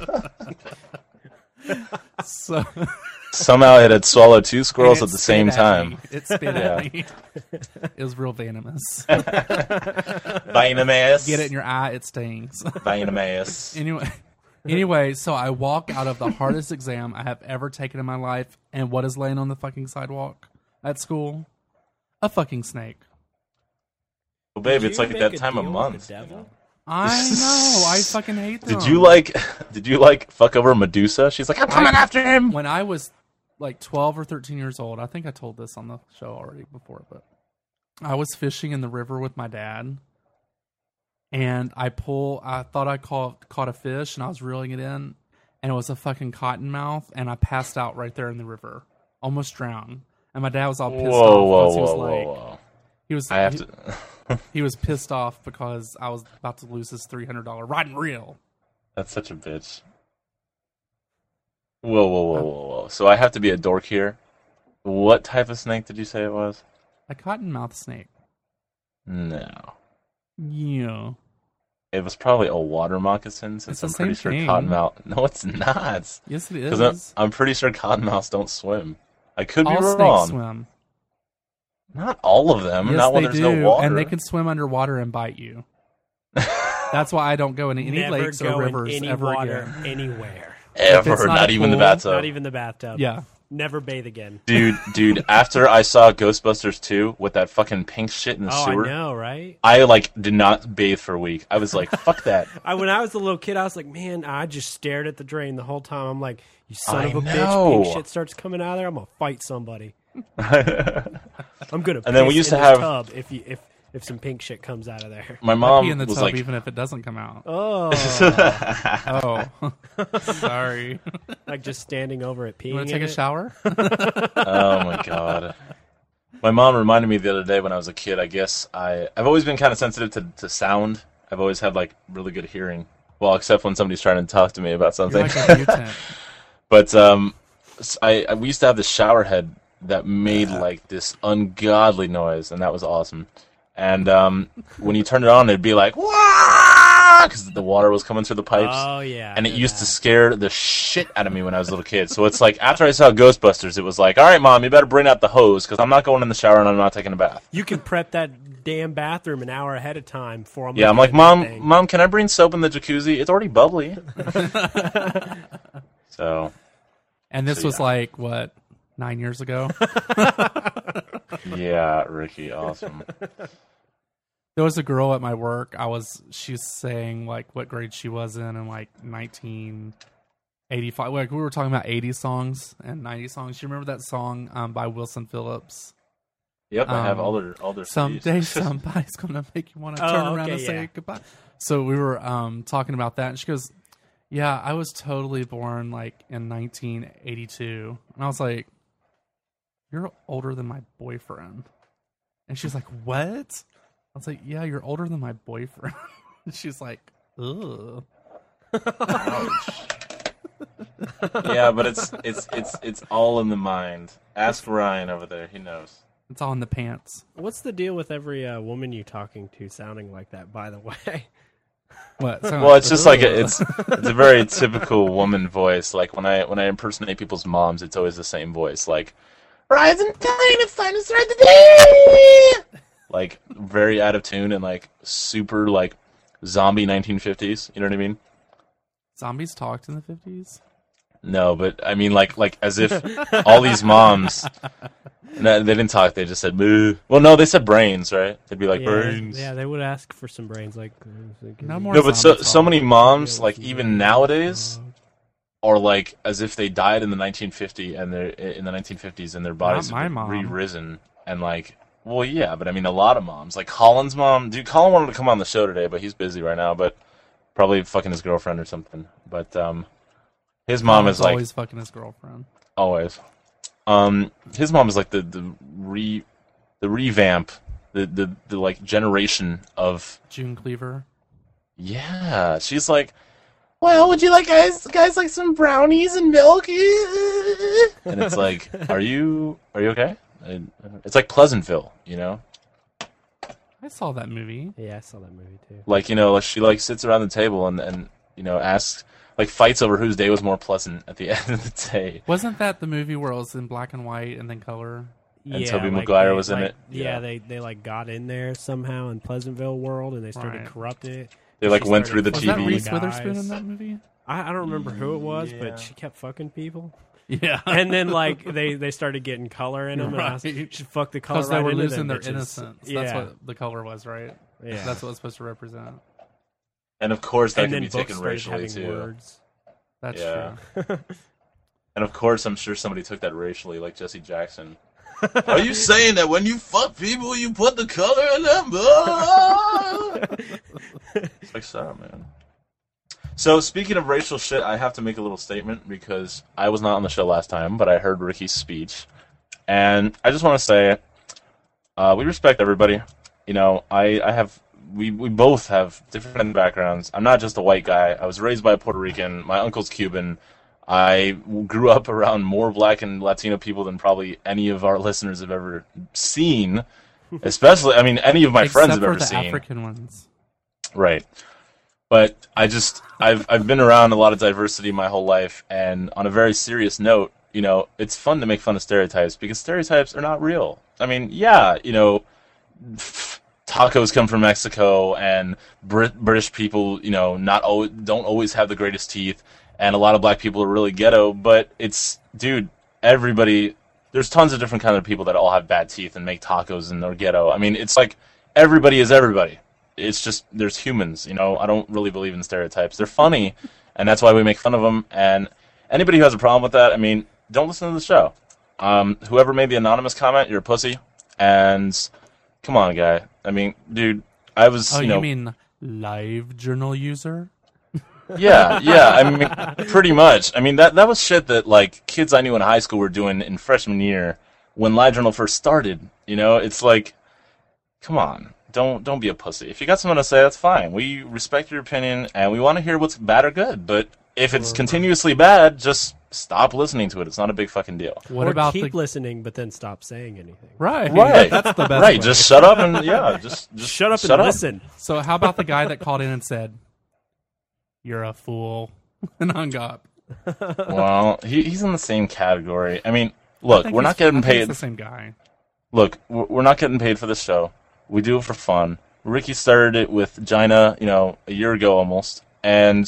S1: it.
S2: So
S1: Somehow it had swallowed two squirrels
S2: and
S1: at
S2: it
S1: the same
S2: spit at
S1: time.
S2: me. It spit at me. It was real venomous.
S1: Venomous.
S2: Get it in your eye, it stings.
S1: Venomous.
S2: Anyway, anyway, so I walk out of the hardest exam I have ever taken in my life, and what is laying on the fucking sidewalk at school? A fucking snake.
S1: Well, babe,
S3: Did
S1: it's
S3: you
S1: like at
S3: make
S1: that
S3: a
S1: time of
S3: deal with
S1: month.
S3: the devil?
S2: I know. I fucking hate them.
S1: Did you like? Did you like fuck over Medusa? She's like, I'm coming after him.
S2: When I was like twelve or thirteen years old, I think I told this on the show already before, but I was fishing in the river with my dad, and I pull. I thought I caught caught a fish, and I was reeling it in, and it was a fucking cottonmouth, and I passed out right there in the river, almost drowned. And my dad was all pissed
S1: Whoa, whoa,
S2: off because he was
S1: whoa, whoa,
S2: like,
S1: whoa!
S2: he was
S1: I have
S2: he,
S1: to.
S2: he was pissed off because I was about to lose his three hundred dollar rod and reel.
S1: That's such a bitch. Whoa, whoa, whoa, whoa, whoa! So I have to be a dork here. What type of snake did you say it was?
S2: A cottonmouth snake.
S1: No,
S2: Yeah.
S1: it was probably a water moccasin. Since
S2: It's the
S1: I'm pretty
S2: same
S1: sure
S2: thing.
S1: cottonmouth. No, it's not.
S2: Yes, it
S1: Because
S2: is.
S1: I'm, I'm pretty sure cottonmouths don't swim. I could be
S2: All
S1: wrong.
S2: snakes swim.
S1: Not all of them.
S2: Yes,
S1: not when
S2: they
S1: there's
S2: do,
S1: no water.
S2: and they can swim underwater and bite you. That's why I don't go into any
S3: Never
S2: lakes
S3: go
S2: or
S3: in
S2: rivers
S3: any
S2: ever
S3: water
S2: again.
S3: anywhere.
S1: Ever,
S2: it's not
S1: not,
S2: a
S1: even the
S2: pool,
S1: bathtub.
S3: Not even the bathtub.
S2: Yeah,
S3: Never bathe again.
S1: Dude, dude, after I saw Ghostbusters two with that fucking pink shit in the
S3: Oh,
S1: sewer,
S3: I know, right?
S1: I, like, did not bathe for a week. I was like, fuck that.
S3: I when I was a little kid, I was like, man, I just stared at the drain the whole time. I'm like, you son
S1: I
S3: of a
S1: know.
S3: bitch, pink shit starts coming out of there. I'm gonna fight somebody. I'm gonna.
S1: And then we
S3: piss
S1: used
S3: in
S1: to
S3: this
S1: have-
S3: tub if you if if some pink shit comes out of there.
S1: My
S2: I
S1: mom
S2: pee in the
S1: was
S2: tub
S1: like,
S2: even if it doesn't come out.
S3: Oh,
S2: Oh, sorry.
S3: like just standing over it, peeing.
S2: You want to take
S3: in
S2: a
S3: it?
S2: shower?
S1: oh my god. My mom reminded me the other day when I was a kid, I guess I, I've always been kind of sensitive to, to sound. I've always had, like, really good hearing. Well, except when somebody's trying to talk to me about something.
S2: You're like a mutant.
S1: But um, s- I, I- we used to have this shower head that made like this ungodly noise, and that was awesome. And um, when you turned it on, it'd be like "Wah!" because the water was coming through the pipes,
S3: Oh yeah,
S1: and
S3: I
S1: it
S3: know
S1: used
S3: that.
S1: to scare the shit out of me when I was a little kid. So it's like after I saw Ghostbusters, it was like, all right, mom, you better bring out the hose because I'm not going in the shower and I'm not taking a bath.
S3: You can prep that damn bathroom an hour ahead of time for.
S1: Yeah, I'm like, mom, mom, can I bring soap in the jacuzzi? It's already bubbly. So
S2: And this
S1: So,
S2: was
S1: yeah.
S2: like what nine years ago.
S1: yeah, Ricky, awesome.
S2: There was a girl at my work. I was she's saying like what grade she was in in like nineteen eighty-five. Like we were talking about eighties songs and nineties songs. You remember that song um, by Wilson Phillips?
S1: Yep, I have
S2: Um,
S1: all their all their C Ds.
S2: Someday somebody's gonna make you want to
S3: Oh,
S2: turn around
S3: okay,
S2: and say
S3: yeah.
S2: goodbye. So we were um, talking about that, and she goes, "Yeah, I was totally born like in nineteen eighty-two," and I was like, "You're older than my boyfriend," and she's like, "What?" I was like, "Yeah, you're older than my boyfriend." She's like, "Ugh."
S1: Yeah, but it's it's it's it's all in the mind. Ask Ryan over there; he knows.
S2: It's all in the pants.
S3: What's the deal with every uh, woman you talking to sounding like that? By the way,
S2: What? So
S1: Well, it's just like a, it's it's a very typical woman voice. Like when I when I impersonate people's moms, it's always the same voice. Like, rise and shine, it's time to start the day. like very out of tune and like super like zombie nineteen fifties. You know what I mean?
S2: Zombies talked in the fifties?
S1: No, but I mean like like as if all these moms, no, they didn't talk. They just said moo. Well, no, they said brains, right? They'd be like
S3: yeah,
S1: brains.
S3: Yeah, they would ask for some brains. Like,
S2: No more
S1: No, but so
S2: zombie
S1: so
S2: talk.
S1: many moms like even nowadays are like as if they died in the nineteen fifty and they're in the nineteen fifties and their bodies
S2: my
S1: have
S2: mom.
S1: re-risen and like. Well, yeah, but I mean, a lot of moms. Like Colin's mom. Dude, Colin wanted to come on the show today, but he's busy right now. But probably fucking his girlfriend or something. But um, his mom
S2: Colin's
S1: is like
S2: always fucking his girlfriend.
S1: always. Um, his mom is like the the re the revamp, the the the like generation of
S2: June Cleaver.
S1: yeah. She's like, well, would you like guys guys like some brownies and milk? And it's like, are you are you okay? And it's like Pleasantville, you know.
S2: I saw that movie.
S3: Yeah, I saw that movie too.
S1: Like, you know, like she like sits around the table and, and you know asks like fights over whose day was more pleasant at the end of the day.
S2: Wasn't that the movie where it was in black and white and then color?
S1: And
S3: yeah,
S1: Tobey
S3: like
S1: Maguire
S3: they-
S1: was in
S3: like-
S1: it.
S3: Yeah.
S1: Yeah.
S3: they they like got in there somehow in Pleasantville world, and they started
S2: Right.
S3: corrupting it.
S1: They like
S3: She
S1: went
S3: started
S1: through the
S2: Was
S1: T
S2: that
S1: V.
S2: Reese
S3: Guys.
S2: Witherspoon in that movie?
S3: I, I don't remember who it was,
S1: Yeah.
S3: but she kept fucking people.
S2: Yeah.
S3: And then like they, they started getting color in them, and I was,
S2: Right.
S3: she fucked the color
S2: Because
S3: right
S2: they were
S3: into
S2: losing
S3: them
S2: their
S3: bitches.
S2: innocence.
S3: Yeah,
S2: That's what the color was, right?
S3: yeah.
S2: That's what it's supposed to represent.
S1: And of course that
S3: and
S1: can
S3: then
S1: be
S3: books
S1: taken
S3: started
S1: racially
S3: having
S1: too.
S3: words.
S2: That's
S1: Yeah.
S2: true.
S1: And of course I'm sure somebody took that racially, like Jesse Jackson. Are you saying that when you fuck people you put the color in them? It's like, shut up, man. So, speaking of racial shit, I have to make a little statement because I was not on the show last time, but I heard Ricky's speech. And I just want to say, uh, we respect everybody. You know, I, I have, we, we both have different backgrounds. I'm not just a white guy. I was raised by a Puerto Rican. My uncle's Cuban. I grew up around more black and Latino people than probably any of our listeners have ever seen. Especially, I mean, any of my
S2: Except
S1: friends have
S2: for
S1: ever
S2: the
S1: seen.
S2: African ones.
S1: Right. But I just I've I've been around a lot of diversity my whole life, and on a very serious note, you know, it's fun to make fun of stereotypes because stereotypes are not real. I mean, yeah, you know, tacos come from Mexico, and Brit- British people, you know, not al- don't always have the greatest teeth, and a lot of black people are really ghetto. But it's, dude, everybody. There's tons of different kind of people that all have bad teeth and make tacos and are ghetto. I mean, it's like everybody is everybody. It's just there's humans, you know. I don't really believe in stereotypes. They're funny, and that's why we make fun of them. And anybody who has a problem with that, I mean, don't listen to the show. Um, whoever made the anonymous comment, you're a pussy. And come on, guy. I mean, dude, I was,
S2: Oh,
S1: you
S2: you,
S1: know,
S2: mean live journal user?
S1: yeah, yeah. I mean, pretty much. I mean, that that was shit that like kids I knew in high school were doing in freshman year when LiveJournal first started. You know, it's like, come on. Don't don't be a pussy. If you got something to say, that's fine. We respect your opinion, and we want to hear what's bad or good. But if it's continuously bad, just stop listening to it. It's not a big fucking deal.
S2: What
S3: or
S2: about
S3: keep
S2: the
S3: listening, but then stop saying anything.
S2: right?
S1: Right.
S2: That's the best.
S1: Right,
S2: way.
S1: just shut up and yeah, just just
S3: Shut up
S1: shut
S3: and
S1: up.
S3: listen.
S2: So how about the guy that called in and said, "You're a fool," and hung up?
S1: Well, he, he's in the same category. I mean,
S2: I
S1: look,
S2: think
S1: we're
S2: he's-
S1: not getting
S2: I think it's
S1: paid.
S2: the same guy.
S1: Look, we're we're not getting paid for this show. We do it for fun. Ricky started it with Gina, you know, a year ago almost, and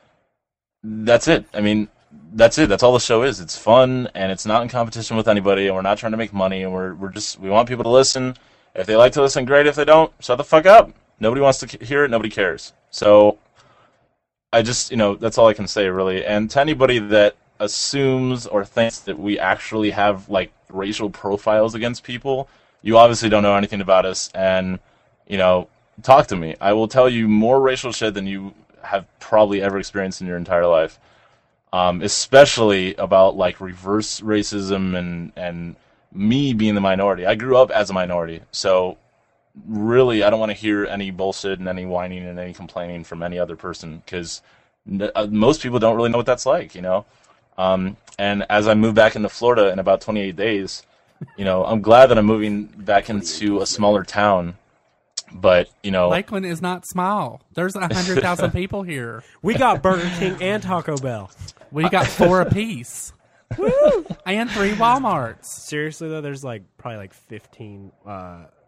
S1: that's it. I mean, that's it. That's all the show is. It's fun, and it's not in competition with anybody, and we're not trying to make money, and we're we're just we want people to listen. If they like to listen, great. If they don't, shut the fuck up. Nobody wants to hear it. Nobody cares. So, I just, you know, that's all I can say, really. And to anybody that assumes or thinks that we actually have, like, racial profiles against people, you obviously don't know anything about us, and, you know, talk to me. I will tell you more racial shit than you have probably ever experienced in your entire life. Um, especially about, like, reverse racism and, and me being the minority. I grew up as a minority, so really I don't want to hear any bullshit and any whining and any complaining from any other person, because n- uh, most people don't really know what that's like, you know? Um, and as I move back into Florida in about twenty-eight days, you know, I'm glad that I'm moving back into a smaller town. But, you know,
S2: Lakeland is not small. There's a hundred thousand people here.
S3: We got Burger King and Taco Bell.
S2: We got four apiece. Woo! And three Walmarts.
S3: Seriously though, there's like probably like fifteen uh,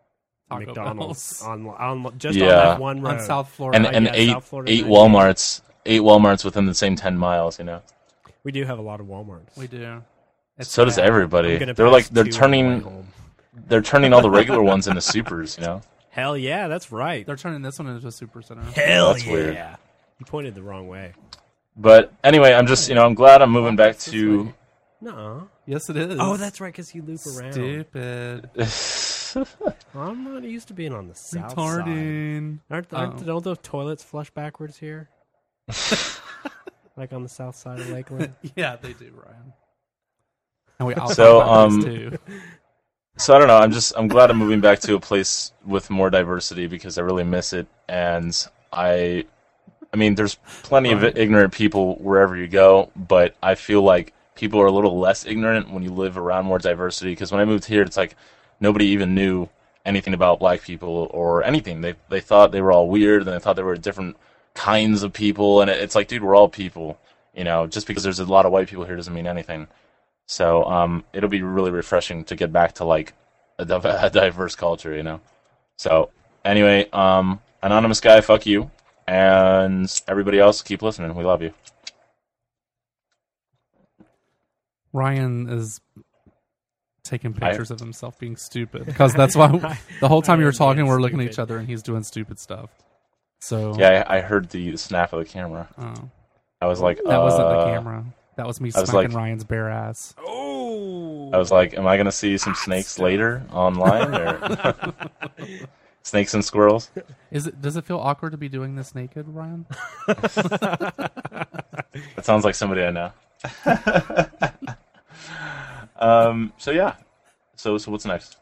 S2: Taco
S3: McDonald's
S2: Bells.
S3: on on just
S1: Yeah.
S3: on that one road
S2: on South Florida.
S1: and
S3: Uh,
S1: and
S3: yeah,
S1: eight
S3: South Florida
S1: eight
S3: nine.
S1: Walmarts, eight Walmarts within the same ten miles. You know.
S3: We do have a lot of Walmarts.
S2: we do. It's
S1: So does
S2: bad.
S3: I'm
S1: everybody.
S3: gonna
S1: They're
S3: pass
S1: like they're
S3: two on the way
S1: turning
S3: home.
S1: they're turning all the regular ones into supers. You know.
S3: Hell yeah, that's right.
S2: They're turning this one into a super center.
S3: Hell
S1: That's
S3: yeah.
S1: weird.
S3: You pointed the wrong way.
S1: But anyway, I'm just you know I'm glad I'm moving back to.
S3: No.
S2: Yes, it is.
S3: Oh, that's right, because you loop around.
S2: stupid.
S3: I'm not used to being on the south side.
S2: Retarding.
S3: Aren't, aren't
S2: Oh.
S3: don't those toilets flush backwards here? Like on the south side of Lakeland?
S2: Yeah, they do, Ryan. And we all
S1: So,
S2: talk about
S1: um,
S2: this too.
S1: So I don't know. I'm just I'm glad I'm moving back to a place with more diversity because I really miss it, and I, I mean, there's plenty of ignorant people wherever you go, but I feel like people are a little less ignorant when you live around more diversity. Because when I moved here, it's like nobody even knew anything about black people or anything. They they thought they were all weird, and they thought there were different kinds of people, and it's like, dude, we're all people. You know, just because there's a lot of white people here doesn't mean anything. So um, it'll be really refreshing to get back to like a, div- a diverse culture, you know. So anyway, um, anonymous guy, fuck you, and everybody else, keep listening. We love you.
S2: Ryan is taking pictures of himself being stupid because that's why the whole time you were talking, we're looking at each other and he's doing stupid stuff. So
S1: Yeah, I, I heard the snap of the camera.
S2: oh,
S1: I was like,
S2: that wasn't the
S1: uh,
S2: camera. That was me
S1: I was
S2: smacking
S1: like-
S2: Ryan's bare ass.
S3: Oh!
S1: I was like, am I gonna see some snakes later online, or snakes and squirrels?
S2: Is it? Does it feel awkward to be doing this naked, Ryan?
S1: That sounds like somebody I know. um. So yeah. So so what's next?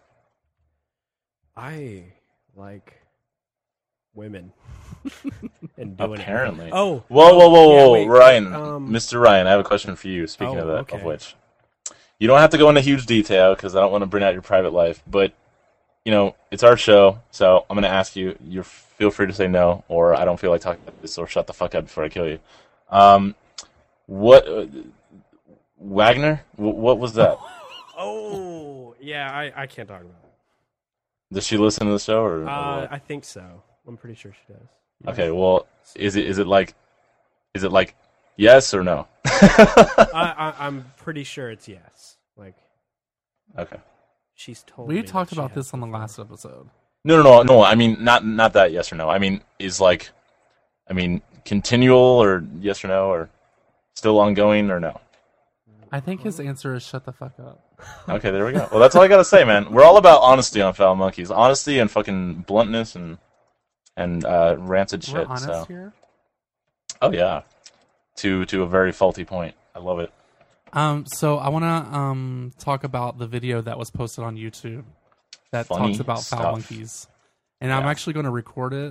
S3: I like women. And doing
S1: Apparently.
S3: It. Oh!
S1: Whoa, whoa, whoa,
S3: yeah,
S1: whoa,
S3: wait,
S1: Ryan,
S3: um,
S1: Mister Ryan, I have a question for you. Speaking
S3: Oh,
S1: of that,
S3: okay.
S1: of which, you don't have to go into huge detail because I don't want to bring out your private life. But you know, it's our show, so I'm going to ask you. You feel free to say no, or I don't feel like talking about this, or shut the fuck up before I kill you. Um, what uh, Wagner? W- what was that?
S3: Oh! Yeah, I, I can't talk about it.
S1: Does she listen to the show, or? or
S3: Uh,
S1: what?
S3: I think so. I'm pretty sure she does.
S1: Okay, well, is it is it like, is it like, yes or no?
S3: I, I, I'm pretty sure it's yes. Like,
S1: Okay.
S3: she's told
S2: We
S3: me
S2: talked
S3: that she
S2: about
S3: has
S2: this on the
S3: before.
S2: last episode.
S1: No, no, no, no. I mean, not not that yes or no. I mean, is like, I mean, continual or yes or no, or still ongoing or no?
S2: I think his answer is shut the fuck up.
S1: Okay, there we go. Well, that's all I gotta say, man. We're all about honesty on Foul Monkeys. Honesty and fucking bluntness and and uh, rancid
S2: We're
S1: shit.
S2: honest
S1: So,
S2: here.
S1: oh yeah, to to a very faulty point. I love it.
S2: Um, so I want to um talk about the video that was posted on YouTube that
S1: Funny
S2: talks about
S1: stuff.
S2: Foul Monkeys, and I'm
S1: Yeah.
S2: actually going to record it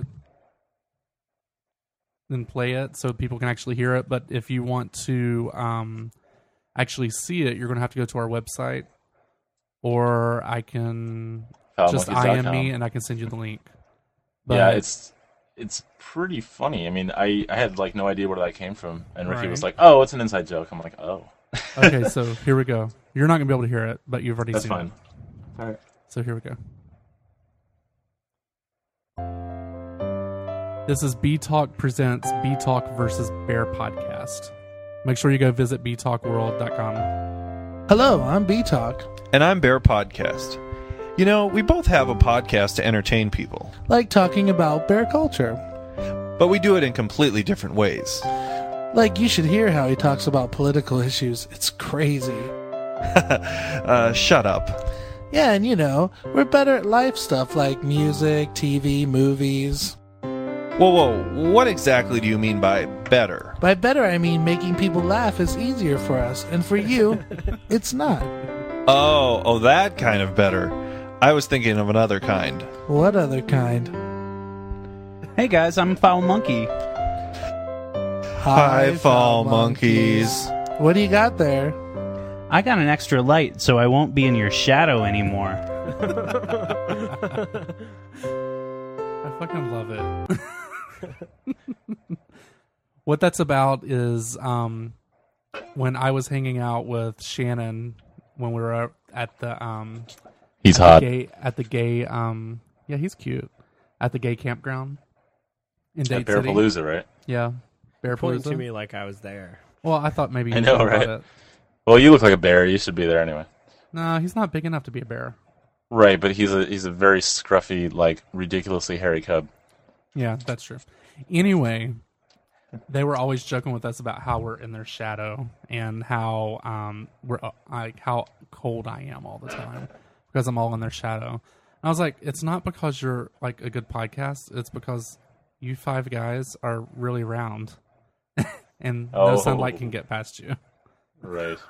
S2: and play it so people can actually hear it. But if you want to um actually see it, you're going to have to go to our website, or I can just I M me and I can send you the link. But
S1: yeah, it's it's pretty funny. I mean, I, I had like no idea where that came from, and Ricky was
S2: Right.
S1: like, "Oh, it's an inside joke." I'm like, "Oh,
S2: okay. So here we go. You're not going to be able to hear it, but you've already
S1: that's
S2: seen
S1: fine."
S2: it.
S1: All right.
S2: So here we go. This is B Talk presents B Talk versus Bear podcast. Make sure you go visit b talk world dot com.
S4: Hello, I'm B-Talk.
S5: And I'm Bear Podcast. You know, we both have a podcast to entertain people,
S4: Like talking about bear culture.
S5: but we do it in completely different ways.
S4: Like, you should hear how he talks about political issues. It's crazy.
S5: uh, shut up.
S4: Yeah, and you know, we're better at life stuff like music, T V, movies.
S5: Whoa, whoa, what exactly do you mean by better?
S4: By better, I mean making people laugh is easier for us, and for you, it's not.
S5: Oh, oh, that kind of better. I was thinking of another kind.
S4: What other kind?
S6: Hey guys, I'm Foul Monkey.
S5: Hi, Fall Monkeys.
S4: What do you got there?
S6: I got an extra light so I won't be in your shadow anymore.
S2: I fucking love it. What that's about is um, when I was hanging out with Shannon when we were at the um,
S1: He's
S2: at
S1: hot.
S2: the gay at the gay um, Yeah, he's cute. At the gay campground in
S1: At
S2: Date
S1: Bear
S2: City.
S1: Palooza, right?
S2: Yeah, Bear
S3: Pointing to
S2: Palooza.
S3: me like I was there.
S2: Well, I thought maybe
S1: I
S2: you
S1: know,
S2: knew about
S1: right?
S2: it.
S1: Well, you look like a bear. You should be there anyway.
S2: No, he's not big enough to be a bear.
S1: Right, but he's a he's a very scruffy, like ridiculously hairy cub.
S2: Yeah, that's true. Anyway, they were always joking with us about how we're in their shadow and how um we're uh, like how cold I am all the time because I'm all in their shadow. And I was like, it's not because you're like a good podcast. It's because you five guys are really round, and no
S1: Oh.
S2: sunlight can get past you.
S1: Right.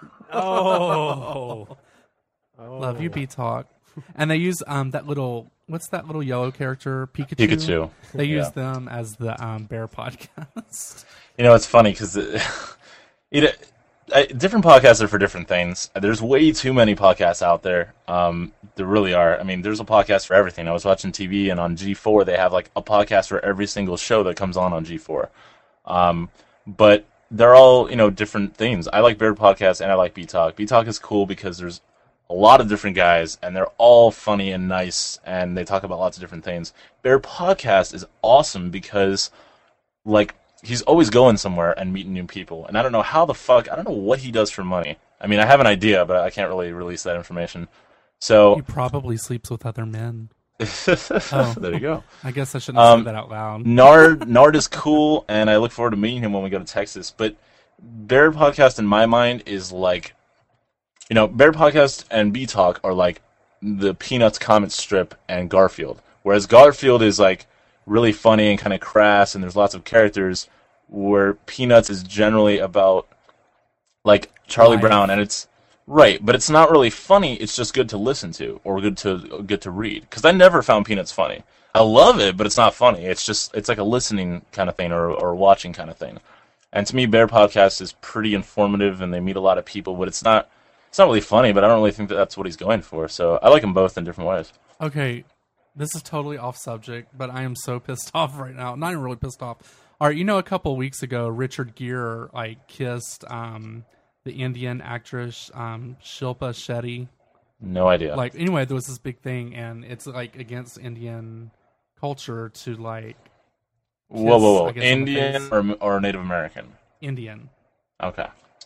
S3: Oh. oh.
S2: Love you, B Talk. And they use um that little what's that little yellow character Pikachu?
S1: Pikachu.
S2: They use
S1: Yeah.
S2: them as the um bear podcast.
S1: You know, it's funny because it, it, I, different podcasts are for different things. There's way too many podcasts out there. Um, there really are. I mean, there's a podcast for everything. I was watching T V, and on G four they have like a podcast for every single show that comes on on G four. Um, but they're all, you know, different themes. I like Bear Podcast and I like B Talk. B Talk is cool because there's a lot of different guys and they're all funny and nice and they talk about lots of different things. Bear Podcast is awesome because, like, he's always going somewhere and meeting new people. And I don't know how the fuck, I don't know what he does for money. I mean, I have an idea, but I can't really release that information. So,
S2: He probably sleeps with other men.
S1: there you go.
S2: I guess I shouldn't have
S1: Um,
S2: said that out loud.
S1: Nard Nard is cool, and I look forward to meeting him when we go to Texas. But Bear Podcast, in my mind, is like, you know, Bear Podcast and B Talk are like the Peanuts comic strip and Garfield. Whereas Garfield is like really funny and kind of crass, and there's lots of characters. Where Peanuts is generally about like Charlie
S2: Life.
S1: Brown, and it's right, but it's not really funny. It's just good to listen to or good to good to read. Because I never found Peanuts funny. I love it, but it's not funny. It's just it's like a listening kind of thing or or watching kind of thing. And to me, Bear Podcast is pretty informative, and they meet a lot of people. But it's not it's not really funny. But I don't really think that that's what he's going for. So I like them both in different ways.
S2: Okay, this is totally off subject, but I am so pissed off right now. Not even really pissed off. All right, you know, a couple weeks ago, Richard Gere like kissed um, the Indian actress um, Shilpa Shetty.
S1: No idea.
S2: Like, anyway, there was this big thing, and it's like against Indian culture to like
S1: whoa, whoa,
S2: I
S1: whoa!
S2: guess, on the
S1: Indian
S2: face.
S1: or or Native American?
S2: Indian,
S1: Okay.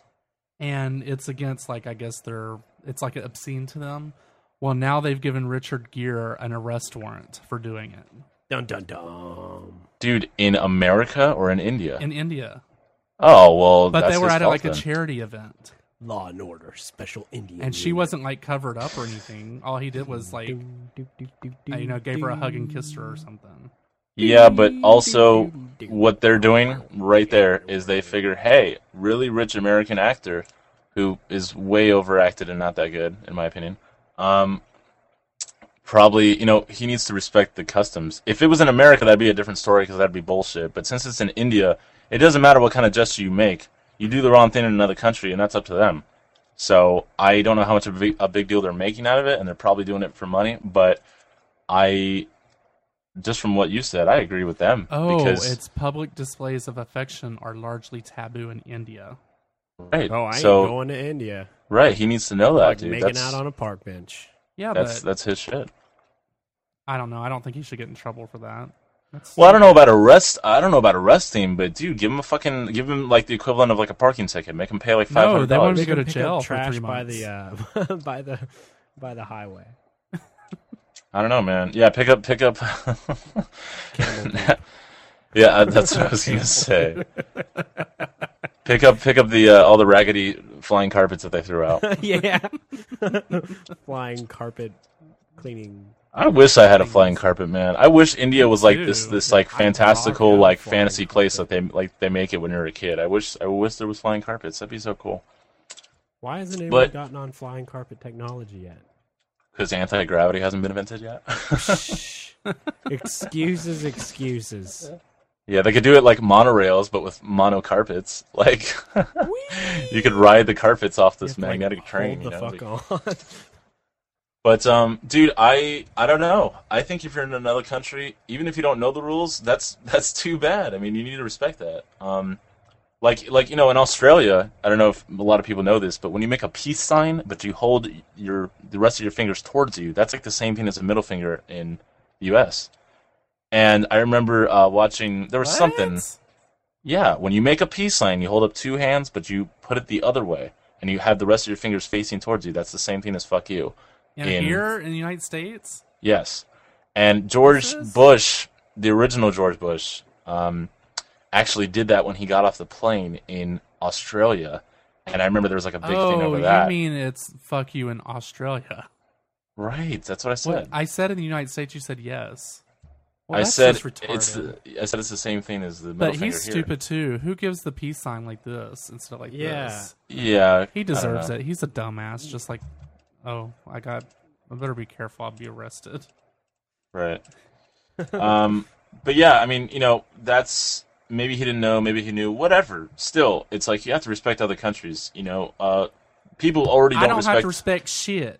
S2: and it's against like I guess they're it's like obscene to them. Well, now they've given Richard Gere an arrest warrant for doing it
S3: Dun dun dun.
S1: Dude, in America or in India?
S2: in India.
S1: oh well,
S2: But
S1: that's
S2: they were
S1: his
S2: at
S1: fault
S2: like a
S1: then.
S2: charity event,
S3: Law and Order, Special Indian.
S2: and she
S3: Unit.
S2: wasn't like covered up or anything. All he did was like,
S3: Doo, doo, doo, doo,
S2: uh, you know, gave her a hug and
S3: doo.
S2: kissed her or something.
S1: Yeah, but also what they're doing right there is they figure, hey, really rich American actor who is way overacted and not that good, in my opinion. Um, probably, you know, he needs to respect the customs. If it was in America, that'd be a different story because that'd be bullshit. But since it's in India, it doesn't matter what kind of gesture you make. You do the wrong thing in another country, and that's up to them. So I don't know how much of a big, a big deal they're making out of it, and they're probably doing it for money. But I, just from what you said, I agree with them.
S2: Oh,
S1: because,
S2: it's public displays of affection are largely taboo in India.
S1: right.
S3: Oh, I ain't
S1: so
S3: going to India.
S1: right, he needs to know that,
S3: Like
S1: dude.
S3: making
S1: That's
S3: out on a park bench.
S2: Yeah,
S1: that's
S2: but
S1: that's his shit.
S2: I don't know. I don't think he should get in trouble for that. That's,
S1: Well, I don't know about arrest. I don't know about arresting, but dude, give him a fucking, give him like the equivalent of like a parking ticket. Make him pay like five
S2: No,
S1: hundred
S2: they want
S1: dollars.
S2: to go to
S3: Pick
S2: jail
S3: up
S2: for
S3: trash
S2: three
S3: by
S2: months.
S3: the uh, by the by the highway.
S1: I don't know, man. Yeah, pick up, pick up.
S3: Camel
S1: yeah, uh, that's what I was gonna say. Pick up, pick up the uh, all the raggedy flying carpets that they threw out.
S3: yeah. Flying carpet cleaning.
S1: I wish I had a flying carpet, man. I wish India was like this,
S2: Dude,
S1: this like
S3: I'd
S1: fantastical,
S3: rock out a
S1: like
S3: flying
S1: fantasy place that
S3: carpet.
S1: they like they make it when you're a kid. I wish, I wish there was flying carpets. That'd be so cool.
S3: Why hasn't anyone
S1: But-
S3: gotten on flying carpet technology yet?
S1: Because anti gravity hasn't been invented yet.
S3: Excuses, excuses.
S1: Yeah, they could do it like monorails, but with mono carpets. Like, you could ride the carpets off this
S3: You have to, like,
S1: magnetic train.
S3: Hold
S1: You
S3: the
S1: know?
S3: fuck on.
S1: But, um, dude, I I don't know. I think if you're in another country, even if you don't know the rules, that's that's too bad. I mean, you need to respect that. Um, like like you know, in Australia, I don't know if a lot of people know this, but when you make a peace sign, but you hold your the rest of your fingers towards you, that's like the same thing as a middle finger in U S And I remember uh, watching. There was
S2: What?
S1: something. Yeah, when you make a peace sign, you hold up two hands, but you put it the other way, and you have the rest of your fingers facing towards you. That's the same thing as "fuck you."
S2: And
S1: in-
S2: here in the United States,
S1: Yes. And George
S2: This is-
S1: Bush, the original George Bush, um, actually did that when he got off the plane in Australia. And I remember there was like a big thing
S2: oh,
S1: over
S2: you
S1: that.
S2: mean it's "fuck you" in Australia?
S1: Right, that's what I
S2: What
S1: said.
S2: I said in the United States, you said yes. Well,
S1: I
S2: that's
S1: said
S2: just retarded.
S1: it's the, I said it's the same thing as the middle
S2: But
S1: finger
S2: he's
S1: here.
S2: stupid too. Who gives the peace sign like this instead of like
S3: Yeah.
S2: this?
S1: Yeah,
S2: He
S1: I don't
S2: deserves
S1: know.
S2: it. He's a dumbass. Just like, oh, I got. I better be careful. I'll be arrested.
S1: Right. um, but yeah, I mean, you know, that's maybe he didn't know, maybe he knew, whatever. Still, it's like you have to respect other countries. You know, uh, people already don't,
S2: I don't
S1: respect.
S2: have to respect shit.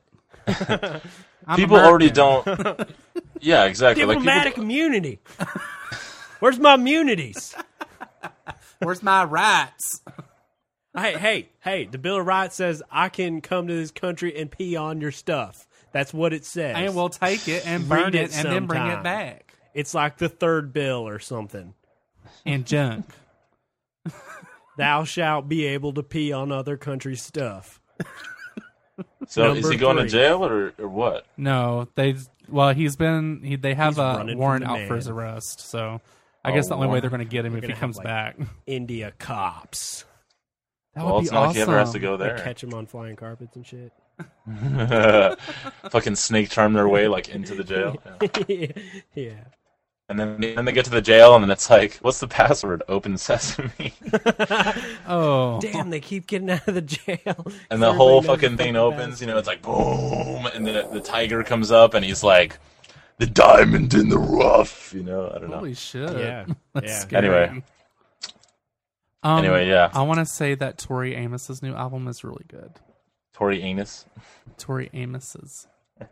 S2: I'm
S1: people already
S2: American.
S1: don't. Yeah, exactly. Like
S3: Diplomatic
S1: people,
S3: immunity. Where's my immunities?
S2: Where's my rights?
S3: Hey, hey, hey! The Bill of Rights says I can come to this country and pee on your stuff. That's what it says.
S2: And we'll take it and
S3: Read
S2: burn
S3: it
S2: it and then bring
S3: sometime.
S2: it back.
S3: It's like the third bill or something.
S2: And junk.
S3: Thou shalt be able to pee on other countries' stuff.
S1: so is
S3: Number
S1: he going
S3: three.
S1: to jail or, or what?
S2: No, they. Well, he's been. He, they have
S3: He's
S2: a
S3: running
S2: warrant
S3: from the
S2: out for his
S3: man.
S2: arrest. So I guess
S1: Oh,
S2: the only way
S1: warrant.
S2: they're going to get him
S3: We're
S2: if he
S3: gonna have,
S2: comes
S3: like,
S2: back.
S3: India cops.
S2: That
S1: Well,
S2: would be
S1: it's not
S2: awesome.
S1: like he ever has to go
S3: They
S1: there.
S3: catch him on flying carpets and shit.
S1: Fucking snake charm their way like into the jail. Yeah.
S3: Yeah.
S1: And then, then they get to the jail, and then it's like, what's the password? Open sesame.
S2: Oh,
S3: Damn, they keep getting out of the jail.
S1: And the whole fucking thing opens, you know, it's like boom, and then the tiger comes up, and he's like, the diamond in the rough, you know. I don't know.
S2: holy shit!
S3: Yeah.
S2: That's
S3: Yeah.
S2: scary.
S1: Anyway.
S2: Um,
S1: Anyway, yeah.
S2: I want to say that Tori Amos's new album is really good.
S1: Tori Anus.
S2: Tori Amos's.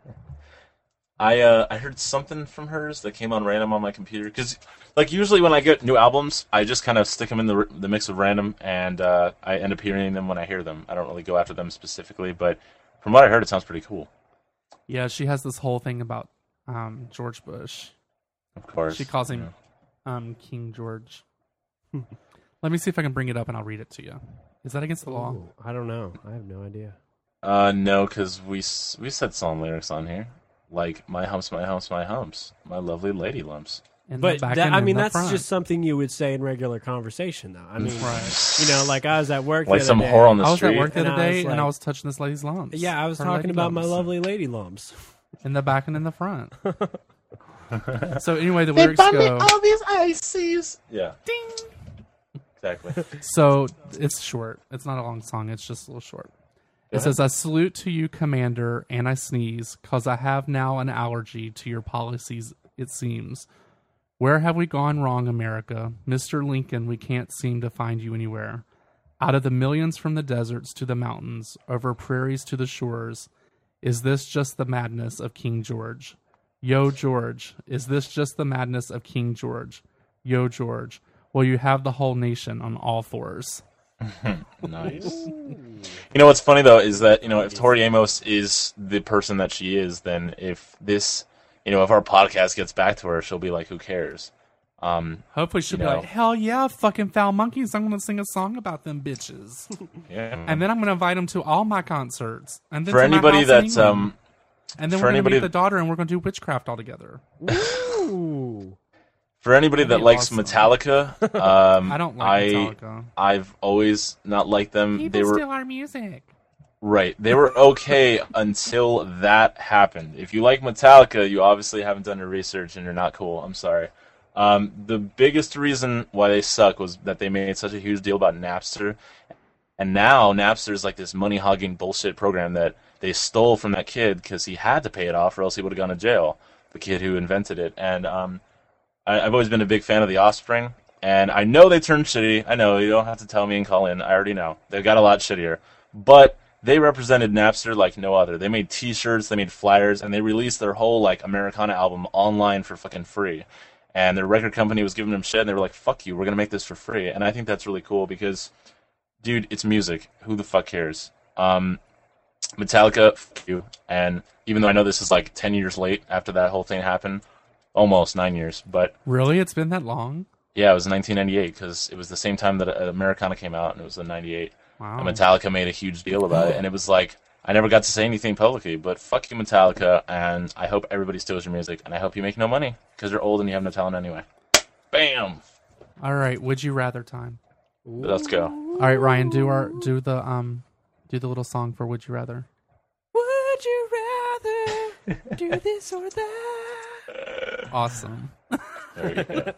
S1: I uh, I heard something from hers that came on random on my computer because, like, usually when I get new albums, I just kind of stick them in the the mix of random, and uh, I end up hearing them when I hear them. I don't really go after them specifically, but from what I heard, it sounds pretty cool.
S2: Yeah, she has this whole thing about um, George Bush.
S1: Of course,
S2: She calls him
S1: you know.
S2: um, King George. Let me see if I can bring it up and I'll read it to you. Is that against the law?
S3: Ooh, I don't know. I have no idea.
S1: Uh, no, because we s- we said song lyrics on here, like my humps, my humps, my humps, my lovely lady lumps.
S2: In the
S3: But
S2: back
S3: that,
S2: and
S3: I
S2: in
S3: mean,
S2: the
S3: that's
S2: front.
S3: just something you would say in regular conversation, though. I mean,
S2: Right.
S3: you know, like I was at work.
S1: Like
S3: the
S1: some
S3: other day.
S1: whore on the
S2: I was
S1: street.
S2: at work the
S3: And
S2: other
S3: I was
S2: day and
S3: like-
S2: I was touching this lady's lumps.
S3: Yeah, I was
S2: Her
S3: talking
S2: lady
S3: about my
S2: lumps.
S3: lovely lady lumps.
S2: In the back and in the front. So anyway, the lyrics go.
S1: these ices. Yeah. Ding. Exactly.
S2: So it's short. It's not a long song. It's just a little short. It
S1: ahead.
S2: says, I salute to you, Commander, and I sneeze, cause I have now an allergy to your policies, it seems. Where have we gone wrong, America? Mister Lincoln, we can't seem to find you anywhere. Out of the millions from the deserts to the mountains, over prairies to the shores, is this just the madness of King George? Yo, George, is this just the madness of King George? Yo, George, will you have the whole nation on all fours?
S1: Nice. You know what's funny though is that, you know, if Tori Amos is the person that she is, then if this, you know, if our podcast gets back to her, she'll be like, who cares? Um,
S2: Hopefully she'll
S1: You
S2: be
S1: know.
S2: like, hell yeah, fucking foul monkeys. I'm going to sing a song about them bitches.
S1: yeah.
S2: And then I'm going to invite them to all my concerts. And then
S1: for
S2: to my
S1: anybody
S2: house in
S1: that's
S2: England.
S1: um,
S2: and then
S1: for
S2: we're going to
S1: anybody-
S2: meet the daughter and we're going to do witchcraft all together.
S3: Ooh.
S1: for anybody that
S2: That'd be
S1: likes
S2: awesome.
S1: Metallica, um,
S2: I don't like
S1: I,
S2: Metallica.
S1: I've always not liked them. they were
S2: our music.
S1: right. They were okay until that happened. If you like Metallica, you obviously haven't done your research and you're not cool. I'm sorry. Um, the biggest reason why they suck was that they made such a huge deal about Napster, and now Napster is like this money-hogging bullshit program that they stole from that kid because he had to pay it off or else he would have gone to jail. The kid who invented it, and um, I, I've always been a big fan of the Offspring, and I know they turned shitty. I know you don't have to tell me and call in. I already know they got a lot shittier, but they represented Napster like no other. They made T-shirts, they made flyers, and they released their whole like Americana album online for fucking free. And their record company was giving them shit, and they were like, "Fuck you, we're gonna make this for free." And I think that's really cool because, dude, it's music. Who the fuck cares? Um, Metallica, fuck you. And even though I know this is like ten years late after that whole thing happened, almost nine years. But
S2: Really? It's been that long?
S1: yeah, it was nineteen ninety-eight because it was the same time that uh, Americana came out, and it was in ninety-eight.
S2: Wow.
S1: And Metallica made a huge deal about it, and it was like I never got to say anything publicly, but fuck you, Metallica, and I hope everybody steals your music, and I hope you make no money because you're old and you have no talent anyway. Bam.
S2: All right. Would you rather time?
S1: Let's go.
S2: All right, Ryan. Do our do the um do the little song for Would You Rather.
S3: Would you rather do this or that?
S2: Awesome.
S1: There you go.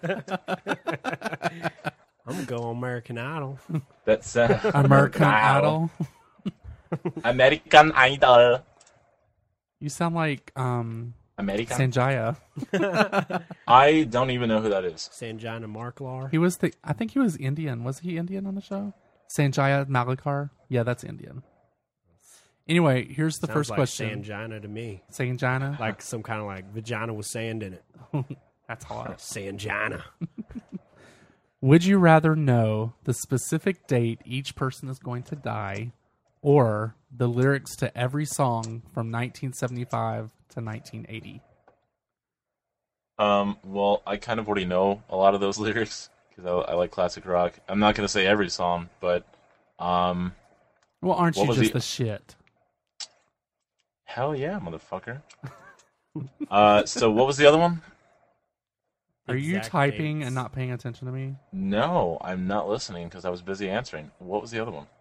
S3: I'm gonna go on American Idol.
S1: That's uh,
S2: American
S1: Wow.
S2: Idol.
S1: American Idol.
S2: You sound like um
S1: American.
S2: Sanjaya.
S1: I don't even know who that is.
S3: Sanjana Marklar.
S2: He was the. I think he was Indian. Was he Indian on the show? Sanjaya Malakar. Yeah, that's Indian. Anyway, here's the
S3: Sounds
S2: first
S3: like
S2: question.
S3: Sanjana to me.
S2: Sanjana.
S3: Like some kind of like vagina with sand in it.
S2: That's hard.
S3: Sanjana.
S2: Would you rather know the specific date each person is going to die, or the lyrics to every song from nineteen seventy-five to nineteen eighty?
S1: Um, well, I kind of already know a lot of those lyrics because I, I like classic rock. I'm not going to say every song, but um,
S2: Well, aren't
S1: What
S2: you
S1: was
S2: just
S1: the-
S2: the shit?
S1: hell yeah, motherfucker. uh, so what was the other one?
S2: Are you
S3: Exact
S2: typing
S3: dates.
S2: and not paying attention to me?
S1: No, I'm not listening because I was busy answering. What was the other one?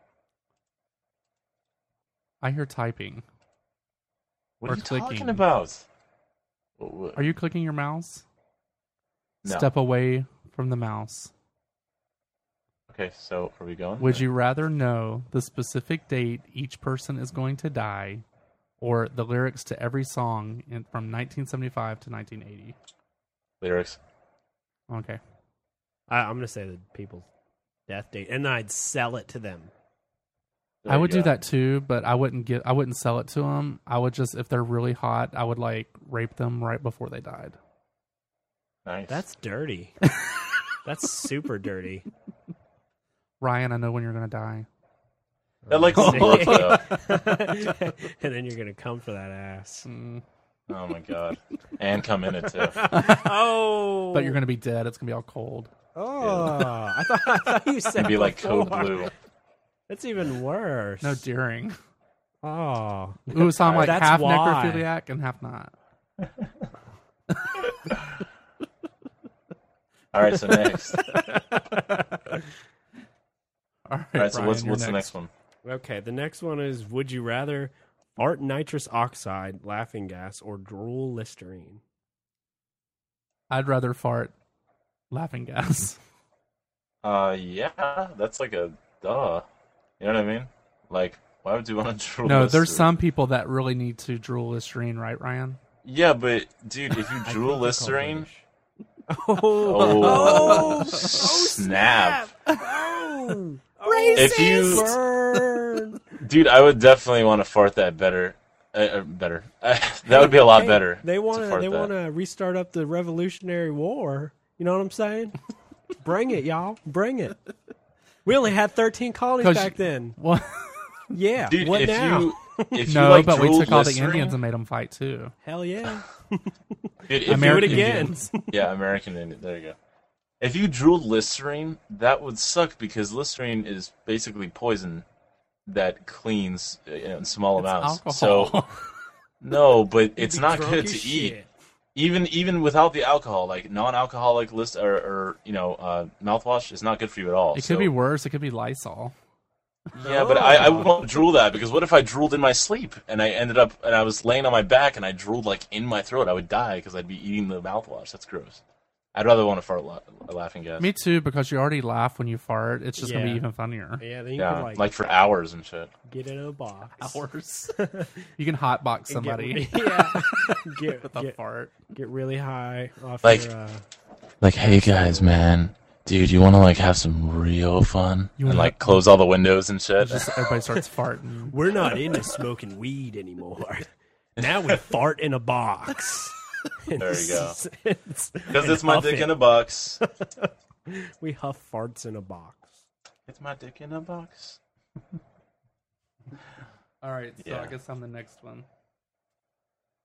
S2: I hear typing.
S1: What
S2: Or
S1: are you talking
S2: clicking.
S1: about? What- what-
S2: Are you clicking your mouse?
S1: No.
S2: Step away from the mouse.
S1: Okay, so are we going?
S2: Would you rather know the specific date each person is going to die, or the lyrics to every song in, from nineteen seventy-five to nineteen eighty?
S1: Lyrics.
S2: Okay.
S3: I, I'm gonna say the people's death date, and I'd sell it to them.
S1: There
S2: I
S1: you
S2: would do
S1: go.
S2: that too, but I wouldn't get. I wouldn't sell it to them. I would just, if they're really hot, I would like rape them right before they died.
S1: Nice.
S3: That's dirty. That's super dirty.
S2: Ryan, I know when you're gonna die.
S1: That like
S3: Oh,
S1: both, though.
S3: And then you're gonna come for that ass.
S2: Mm.
S1: Oh my god. And come in it too.
S3: Oh,
S2: But you're gonna be dead. It's gonna be all cold.
S3: Oh, I thought I thought you said
S1: It'd be like code
S3: before.
S1: blue.
S3: That's even worse.
S2: No during.
S3: Oh,
S2: Ooh, so I'm like
S3: That's
S2: half
S3: why.
S2: necrophiliac and half not.
S1: All right, so next.
S2: All right,
S1: All right, so
S2: Ryan,
S1: what's
S2: you're
S1: what's the next one?
S3: okay. The next one is: would you rather fart nitrous oxide, laughing gas, or drool Listerine?
S2: I'd rather fart laughing gas.
S1: Uh, yeah, that's like a duh. You know what I mean? Like, why would you want to drool?
S2: No,
S1: Listerine?
S2: there's some people that really need to drool Listerine, right, Ryan?
S1: Yeah, but dude, if you
S3: I
S1: drool
S3: think they're called
S1: Listerine,
S3: British.
S1: oh, snap!
S3: Oh,
S1: If you,
S3: burn.
S1: dude, I would definitely want to fart that better. Uh, uh, better. Uh, that would be a lot
S3: Hey,
S1: better.
S3: They
S1: to
S3: want to.
S1: fart
S3: They
S1: that.
S3: want to restart up the Revolutionary War. You know what I'm saying? Bring it, y'all. Bring it. We only had thirteen colonies
S2: 'Cause
S3: back
S2: you-
S3: then.
S2: Well,
S3: Yeah.
S1: Dude,
S3: what
S1: if
S3: now?
S1: you if
S2: no,
S1: you like
S2: but we
S1: drooled
S2: took all the
S1: Listerine-
S2: Indians and made them fight too.
S3: Hell yeah.
S1: Dude, if
S3: Do it
S2: American
S3: again.
S2: Indians.
S1: Yeah, American Indian. There you go. If you drooled Listerine, that would suck because Listerine is basically poison that cleans uh, in small
S2: It's
S1: amounts.
S2: alcohol.
S1: So no, but it's
S3: Be
S1: not
S3: drunk
S1: good
S3: as
S1: to
S3: shit.
S1: eat. Even even without the alcohol, like non-alcoholic list or, or you know uh, mouthwash is not good for you at all.
S2: It
S1: So-
S2: could be worse. It could be Lysol.
S1: Yeah, but I, I won't drool that because what if I drooled in my sleep and I ended up and I was laying on my back and I drooled like in my throat? I would die because I'd be eating the mouthwash. That's gross. I'd rather want to fart la- a laughing gas.
S2: Me too, because you already laugh when you fart. It's just gonna
S3: Yeah.
S2: be even funnier.
S3: Yeah, then you
S1: Yeah,
S3: can
S1: like,
S3: like,
S1: for hours and shit.
S3: get in a box.
S2: Hours. You can hotbox
S3: And
S2: somebody
S3: Get, yeah. Get,
S2: with a
S3: get,
S2: fart.
S3: get really high off
S1: Like-
S3: your, uh,
S1: Like, hey guys, man, dude, you want to like have some real fun
S2: You
S1: and
S2: wanna-
S1: like close all the windows and shit?
S2: Just everybody starts farting.
S3: we're not into smoking weed anymore. Now we fart in a box.
S1: There you go.
S3: Because
S1: Because it's my dick in a box.
S3: We huff farts in a box.
S1: It's my dick in a box.
S2: All right, so
S1: Yeah.
S2: I guess I'm the next one.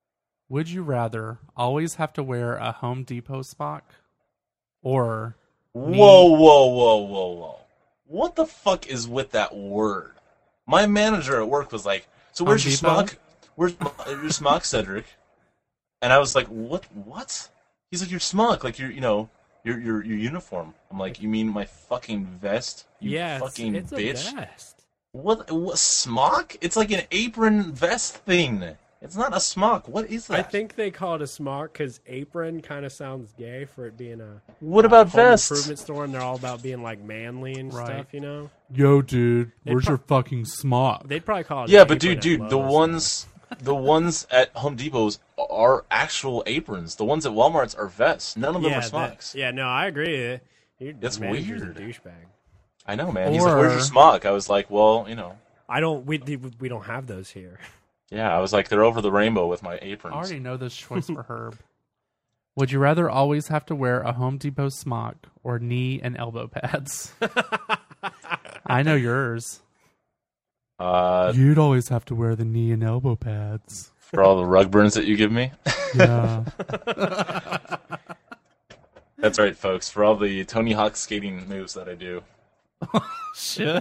S2: Would you rather always have to wear a Home Depot smock or
S1: Whoa, whoa, whoa, whoa, whoa. What the fuck is with that word? My manager at work was like, so where's
S2: Home
S1: your
S2: Depot?
S1: smock? Where's your smock, Cedric? And I was like, what? What? He's like, your smock, like your, you know, your your your uniform. I'm like, you mean my fucking vest? You
S3: Yeah, it's,
S1: fucking
S3: it's
S1: bitch.
S3: a vest.
S1: What? What smock? It's like an apron vest thing. It's not a smock. What is that?
S3: I think they call it a smock because apron kind of sounds gay for it being a
S1: What about
S3: home
S1: vest?
S3: improvement store, and they're all about being like manly and
S2: Right.
S3: stuff. You know,
S2: yo, dude,
S3: They
S2: where's
S3: pro-
S2: your fucking smock?
S3: they'd probably call it.
S1: Yeah,
S3: an
S1: but
S3: apron
S1: dude,
S3: at
S1: dude, the
S3: Lowe's.
S1: ones, the ones at Home Depot's are actual aprons. The ones at Walmart's are vests. None of them
S3: yeah,
S1: are
S3: that-
S1: smocks.
S3: yeah, no, I agree. You're,
S1: That's
S3: manager's
S1: weird.
S3: A douchebag.
S1: I know, man. He's like, "Where's your
S2: Or-
S1: smock?" I was like, "Well, you know."
S3: I don't. We we don't have those here.
S1: Yeah, I was like, "They're over the rainbow with my aprons."
S2: I already know this choice for Herb. Would you rather always have to wear a Home Depot smock or knee and elbow pads? I know yours.
S1: Uh,
S2: You'd always have to wear the knee and elbow pads.
S1: for all the rug burns that you give me.
S2: Yeah.
S1: That's right, folks. For all the Tony Hawk skating moves that I do.
S2: Shit.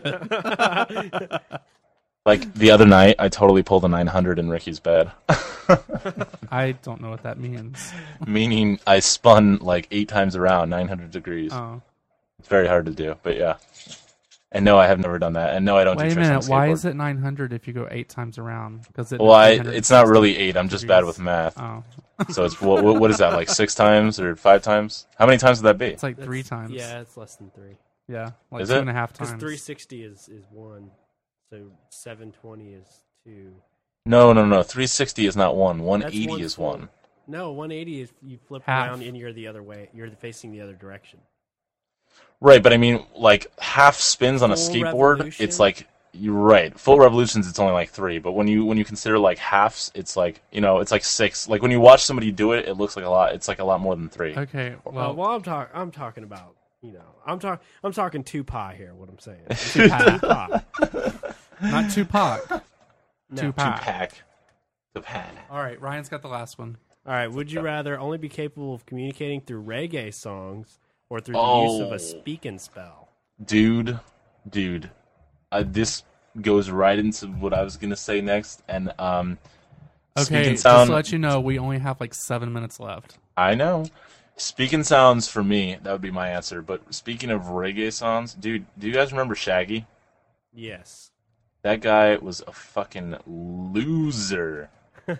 S1: Like the other night, I totally pulled a nine hundred in Ricky's bed.
S2: I don't know what that means.
S1: Meaning I spun like eight times around, nine hundred degrees.
S2: Oh.
S1: It's very hard to do, but yeah. And no, I have never done that. And no, I don't
S2: Wait
S1: do
S2: a
S1: tricks on
S2: minute. Why
S1: skateboard.
S2: is it nine hundred if you go eight times around? Because it
S1: Well, I, it's not really eight. I'm just bad
S2: degrees.
S1: with math.
S2: Oh.
S1: So it's what, what what is that, like six times or five times? How many times would that be?
S2: It's like three
S3: That's-
S2: times.
S3: Yeah, it's less than three.
S2: Yeah. Like
S1: Is
S2: two
S1: it?
S2: and a half
S3: Because
S2: times.
S3: three sixty is is one, so seven twenty is two.
S1: No, no, no. three sixty is not one. one eighty
S3: That's one
S1: is
S3: full.
S1: one.
S3: No, one eighty is you flip
S2: Half.
S3: around and you're the other way. You're facing the other direction.
S1: Right, but I mean, like half spins on a
S3: Full
S1: skateboard,
S3: revolution?
S1: it's like you're right. Full revolutions, it's only like three. But when you when you consider like halves, it's like you know, it's like six. Like when you watch somebody do it, it looks like a lot. It's like a lot more than three.
S2: Okay.
S3: Well,
S2: Well,
S3: uh, well I'm talking. I'm talking about. You know, I'm talking. I'm talking two pi here. What I'm saying.
S2: Tupac.
S3: Two pi.
S2: not Tupac.
S3: No.
S2: Tupac.
S1: Pack. The pack.
S2: All right. Ryan's got the last one.
S3: All right. Would you rather only be capable of communicating through reggae songs or through the
S1: Oh.
S3: use of a speak and spell?
S1: Dude, dude, uh, this goes right into what I was gonna say next. And um,
S2: Okay.
S1: speaking
S2: Just
S1: sound,
S2: to let you know, we only have like seven minutes left.
S1: I know. Speaking sounds for me, that would be my answer. But speaking of reggae songs, dude, do you guys remember Shaggy?
S3: Yes.
S1: That guy was a fucking loser.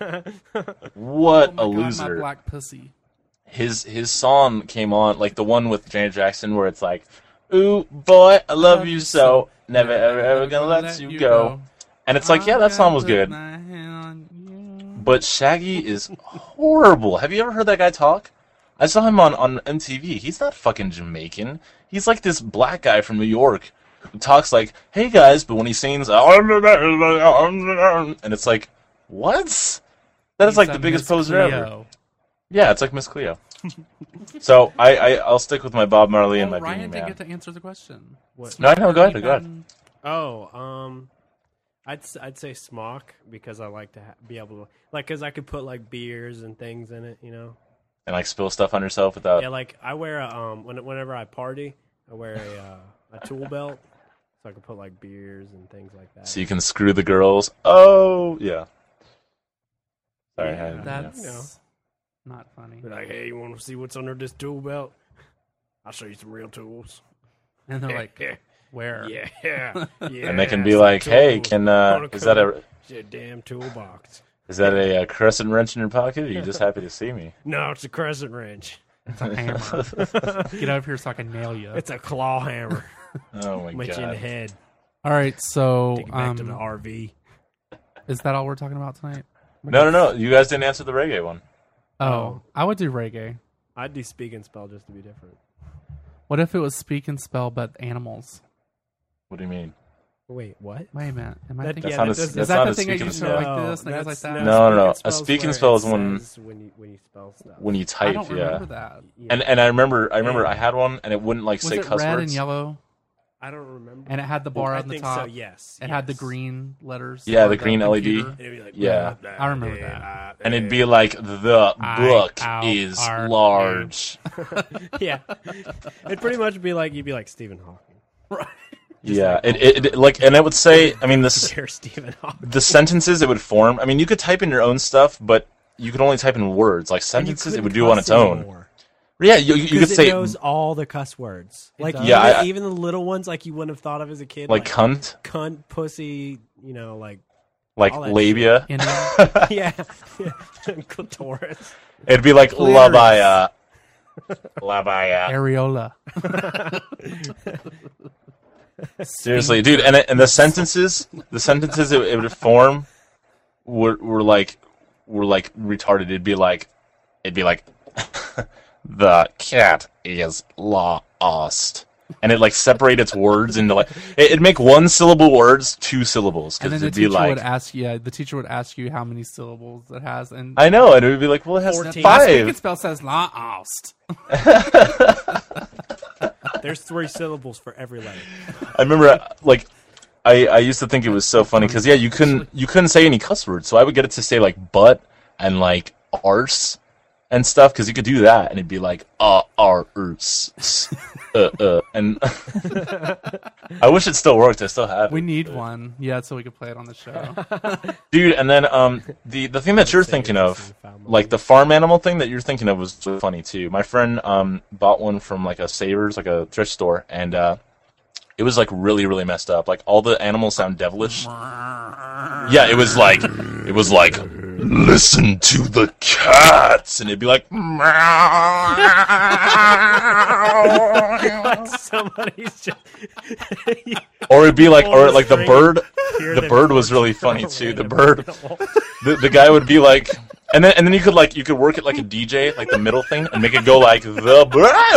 S2: Oh
S1: What
S2: my
S1: a
S2: God, my
S1: loser!
S2: black pussy.
S1: His his song came on, like the one with Janet Jackson, where it's like, "Ooh boy, I love you so, never ever ever gonna let you go." And it's like, yeah, that song was good. But Shaggy is horrible. Have you ever heard that guy talk? I saw him on, on M T V. He's not fucking Jamaican. He's like this black guy from New York who talks like, "Hey guys," but when he sings, and it's like, what? That is like the biggest poser ever. Yeah, it's like Miss Cleo. So I, I I'll stick with my Bob Marley and
S2: Oh,
S1: my
S2: Ryan
S1: Beanie
S2: didn't
S1: Man.
S2: get to answer the question.
S3: What?
S1: No, no, go ahead, go ahead.
S3: Oh, um, I'd s- I'd say smock because I like to ha- be able to like because I could put like beers and things in it. You know.
S1: And like spill stuff on yourself without.
S3: Yeah, like I wear a um when, whenever I party, I wear a uh, a tool belt so I can put like beers and things like that.
S1: So you can screw the girls. Oh yeah. Sorry,
S3: Yeah,
S1: I, yeah.
S2: That's
S3: You know.
S2: not funny.
S3: Be like, hey, you want to see what's under this tool belt? I'll show you some real tools.
S2: And they're like,
S3: yeah,
S2: where?
S3: yeah, yeah.
S1: And they can be
S3: some
S1: like, "Hey,
S3: tools.
S1: can uh,
S3: Wanna
S1: is
S3: come
S1: that a
S3: It's a damn toolbox.
S1: is that a, uh crescent wrench in your pocket? Or are you just happy to see me?"
S3: No, it's a crescent wrench.
S2: It's a hammer. Get over here so I can nail you.
S3: It's a claw hammer.
S1: Oh my
S3: Met you in the
S1: god.
S3: head.
S2: All right, so
S3: Take it back to the
S2: um,
S3: R V.
S2: is that all we're talking about tonight?
S1: No, no, no. You guys didn't answer the reggae one.
S2: Oh, I would do reggae.
S3: I'd do speak and spell just to be different.
S2: What if it was speak and spell but animals?
S1: What do you mean?
S3: Wait, what?
S2: Wait a minute. Am I
S3: That-
S2: thinking?
S3: yeah,
S1: not
S3: that
S1: a-
S3: does-
S2: Is
S1: that's
S2: that
S1: not
S2: the
S1: a
S2: thing I
S1: speak and
S2: used to
S1: spell.
S2: like this and it goes like
S3: that's-
S2: that?
S1: No, no, no.
S3: speak
S1: A
S3: and
S1: speak and
S3: spell's
S1: spell
S3: where
S1: is when-
S3: it says when you when you spell stuff.
S1: When you
S2: I
S1: type,
S2: don't
S1: yeah.
S2: remember that.
S3: Yeah.
S1: And and I remember I remember
S3: Yeah.
S1: I had one and it wouldn't like
S2: Was
S1: say
S2: it
S1: cuss
S2: red
S1: words.
S2: and yellow?
S3: I don't remember.
S2: And it had the bar
S3: I
S2: on the
S3: think
S2: top.
S3: so. Yes.
S2: It had the
S3: yes.
S2: green letters.
S1: Yeah,
S2: on
S1: the green L E D.
S2: computer.
S3: It'd be like,
S1: Yeah.
S3: blah, blah,
S2: I remember
S3: blah,
S2: that.
S3: blah,
S1: And it'd be
S3: blah.
S1: like, the
S2: I
S1: book
S2: out
S1: is
S2: are
S1: large.
S3: yeah. It'd pretty much be like you'd be like Stephen Hawking.
S1: Yeah, it, it, it like, and it would say, I mean, this
S3: Dear Stephen Hawking.
S1: the sentences it would form. I mean, you could type in your own stuff, but you could only type in words. Like
S3: And you
S1: sentences, it
S3: couldn't
S1: would do on
S3: cuss
S1: its own.
S3: anymore.
S1: Yeah, you, you could
S3: 'Cause it
S1: say
S3: knows all the cuss words. Like
S2: does.
S3: even,
S1: Yeah, I-
S3: even the little ones, like you wouldn't have thought of as a kid,
S1: like cunt,
S3: cunt, pussy, you know, like
S1: like
S3: all that
S1: labia.
S2: Indian.
S3: yeah, yeah. clitoris.
S1: It'd be like
S2: Clitoris.
S1: labia, labia.
S2: Areola.
S1: Seriously, dude, and it, and the sentences, the sentences it, it would form were were like were like retarded. It'd be like, it'd be like, the cat is lost, and it like separate its words into like it, it'd make one syllable words two syllables
S2: And
S1: because
S2: then the
S1: it'd be
S2: teacher
S1: like
S2: would ask you, yeah, the teacher would ask you how many syllables it has, and
S1: I know, and it would be like, well, it has
S3: fourteen.
S2: the
S1: five.
S2: speaking spell says lost.
S3: There's three syllables for every letter.
S1: I remember, like, I, I used to think it was so funny because yeah, you couldn't you couldn't say any cuss words, so I would get it to say like butt and like arse and stuff because you could do that, and it'd be like uh arse, uh uh, and I wish it still worked. I still have
S2: We
S1: it,
S2: need
S1: but-
S2: one, yeah, so we could play it on the show.
S1: dude. And then um the the thing that you're
S3: say
S1: thinking
S3: this
S1: of,
S3: in Foul Monkey.
S1: like the farm animal thing that you're thinking of, was really funny too. My friend um bought one from like a Savers, like a thrift store, and uh. It was like really, really messed up. Like all the animals sound devilish. Yeah, it was like, it was like, listen to the cats, and it'd be like,
S3: Like somebody's just
S1: or it'd be like,
S3: Pull
S1: or
S3: the
S1: like the
S3: string,
S1: bird.
S3: hear
S1: The
S3: them
S1: bird was really
S3: torture
S1: funny
S3: a
S1: too. The
S3: random
S1: bird,
S3: animal.
S1: the, the guy would be like, and then and then you could like you could work it like a D J, like the middle thing, and make it go like the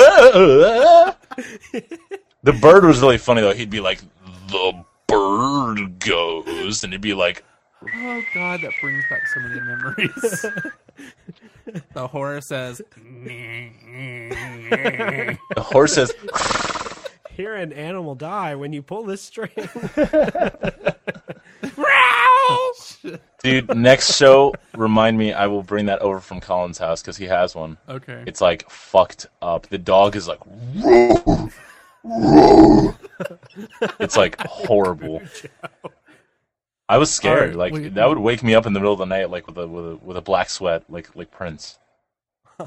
S1: bird. The bird was really funny though. He'd be like, the bird goes, and it'd be like,
S2: Oh God, that brings back so many memories. The horror says,
S1: the horse says,
S3: Hear an animal die when you pull this string.
S1: dude, next show, remind me, I will bring that over from Colin's house because he has one.
S2: okay.
S1: It's like fucked up. The dog is like, roar, roar. It's like horrible. I was scared.
S2: Alright,
S1: like
S2: wait,
S1: that would wake me up in the middle of the night, like with a with a with a black sweat, like like Prince.
S2: All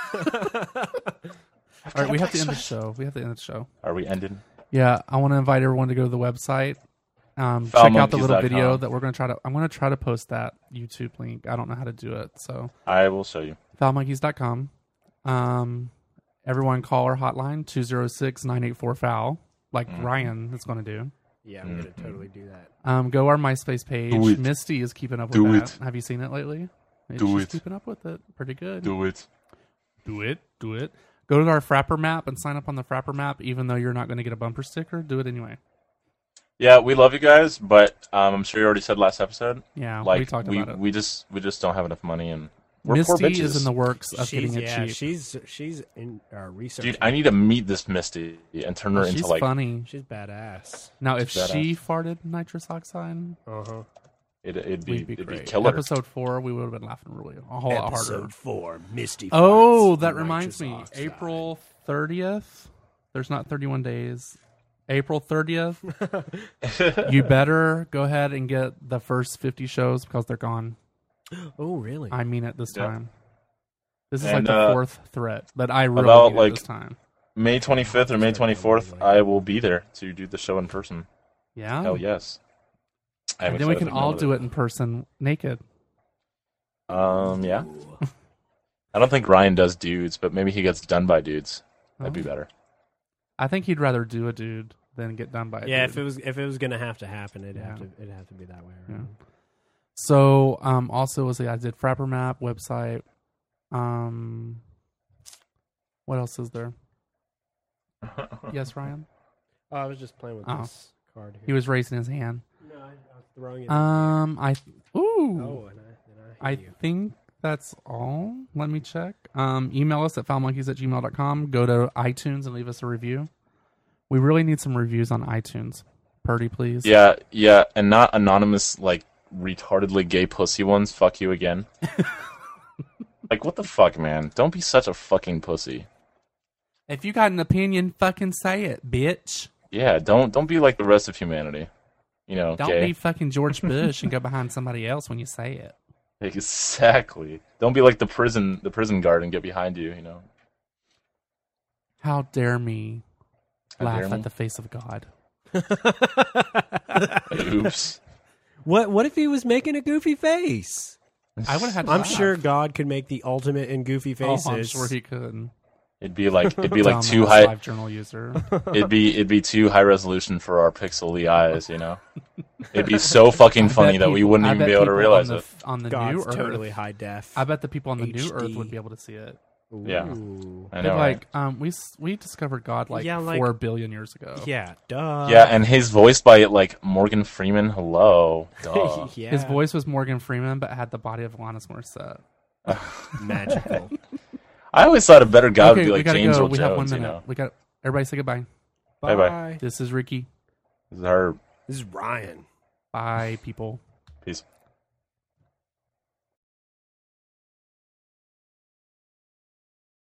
S2: right, we have to end the show. We have to end the show.
S1: Are we ending?
S2: Yeah, I want to invite everyone to go to the website. Um,
S1: foul
S2: check out the
S1: monkeys
S2: little
S1: dot
S2: video
S1: com.
S2: that we're going to try to. I'm going to try to post that YouTube link. I don't know how to do it, so
S1: I will show you.
S2: foul monkeys dot com. Um, everyone call our hotline two zero six, nine eight four foul, like
S1: Mm.
S2: Ryan is going to do.
S3: Yeah, I'm gonna totally do that.
S2: Um, go our MySpace page.
S1: Do it.
S2: Misty is keeping up with
S1: Do
S2: that.
S1: it.
S2: Have you seen it lately?
S1: Do
S2: She's
S1: it.
S2: keeping up with it. Pretty good.
S1: Do it.
S2: Do it. Do it. Go to our Frapper map and sign up on the Frapper map, even though you're not going to get a bumper sticker. Do it anyway.
S1: Yeah, we love you guys, but um, I'm sure you already said last episode.
S2: Yeah,
S1: Like
S2: we talked
S1: we,
S2: about it.
S1: we just we just don't have enough money, and we're poor
S2: Misty
S1: bitches.
S2: is in the works of
S3: She's,
S2: getting it
S3: yeah,
S2: cheap.
S3: she's she's in uh, research.
S1: Dude, I need to meet this Misty and turn her
S2: She's
S1: into like
S2: funny.
S3: She's badass.
S2: Now, if
S1: Badass.
S2: she farted nitrous oxide,
S3: Uh huh.
S1: it, it'd be
S2: we'd be
S1: it'd
S2: great.
S1: be killer.
S2: Episode four, we would have been laughing really a whole lot harder.
S3: Episode four, Misty.
S2: Oh,
S3: farts,
S2: that reminds me.
S3: nitrous oxide.
S2: April thirtieth. There's not thirty-one days. April thirtieth. You better go ahead and get the first fifty shows because they're gone.
S3: Oh, really?
S2: I mean it this
S1: Yeah.
S2: time. This is
S1: And,
S2: like the
S1: uh,
S2: fourth threat, but I really
S1: about,
S2: need
S1: like,
S2: it this time.
S1: May twenty-fifth or May twenty-fourth, I will be there to do the show in person.
S2: Yeah.
S1: Hell yes. I'm
S2: And then we
S1: excited
S2: can
S1: to
S2: all
S1: know
S2: do it in person naked.
S1: Um, yeah. I don't think Ryan does dudes, but maybe he gets done by dudes. That'd be
S2: Oh.
S1: better.
S2: I think he'd rather do a dude than get done by a
S3: yeah,
S2: dude.
S3: if it was if it was gonna have to happen, it'd
S2: Yeah.
S3: have to it'd have to be that way.
S2: Yeah.
S3: Right?
S2: So, um, also was I did Frapper Map website. Um, what else is there? Yes, Ryan.
S3: Oh, I was just playing with
S2: Oh.
S3: this card here.
S2: He was raising his hand.
S3: No, I, I was throwing it.
S2: Um, I ooh,
S3: oh, and I, and I,
S2: I
S3: hit you.
S2: think that's all. Let me check. Um, email us at foulmonkeys at gmail dot com. Go to iTunes and leave us a review. We really need some reviews on iTunes. Purdy, please.
S1: Yeah, yeah, and not anonymous, like, retardedly gay pussy ones. Fuck you again. Like, what the fuck, man? Don't be such a fucking pussy.
S2: If you got an opinion, fucking say it, bitch.
S1: Yeah, don't don't be like the rest of humanity. You know,
S2: Don't
S1: gay.
S2: be fucking George Bush and go behind somebody else when you say it.
S1: Exactly. Don't be like the prison the prison guard and get behind you, you know.
S2: How dare me
S1: How
S2: laugh
S1: dare
S2: at
S1: me?
S2: the face of God.
S1: Oops.
S3: What What if he was making a goofy face?
S2: I would have had to
S3: I'm
S2: laugh.
S3: sure God could make the ultimate in goofy
S2: Oh,
S3: faces.
S2: I'm sure he could.
S1: It'd be like it'd be like
S2: Dumbass
S1: too high
S2: Live Journal user.
S1: it'd be it'd be too high resolution for our pixely eyes, you know. It'd be so fucking funny that we
S2: people-
S1: wouldn't
S2: I
S1: even
S2: bet
S1: be able to
S2: people
S1: realize
S2: on the,
S1: it.
S2: On the
S3: God's
S2: new
S3: totally
S2: Earth,
S3: high def.
S2: I bet the people on the new
S3: H D.
S2: Earth would be able to see it.
S1: Yeah.
S3: Ooh.
S1: I know,
S2: They're
S1: right?
S2: like, um, we s- we discovered God like
S3: Yeah, like-
S2: four billion years ago.
S3: Yeah, duh.
S1: Yeah, and his voice by like Morgan Freeman. Hello, duh.
S3: yeah.
S2: His voice was Morgan Freeman, but had the body of Alanis Morissette.
S3: magical.
S1: I always thought a better God
S2: okay,
S1: would be
S2: we
S1: like
S2: gotta
S1: James
S2: go.
S1: Earl
S2: We have one
S1: Jones. You
S2: minute.
S1: know,
S2: We got everybody say goodbye.
S1: Bye-bye.
S2: This is Ricky.
S1: this is our
S3: This is Ryan.
S2: Bye, people.
S1: peace.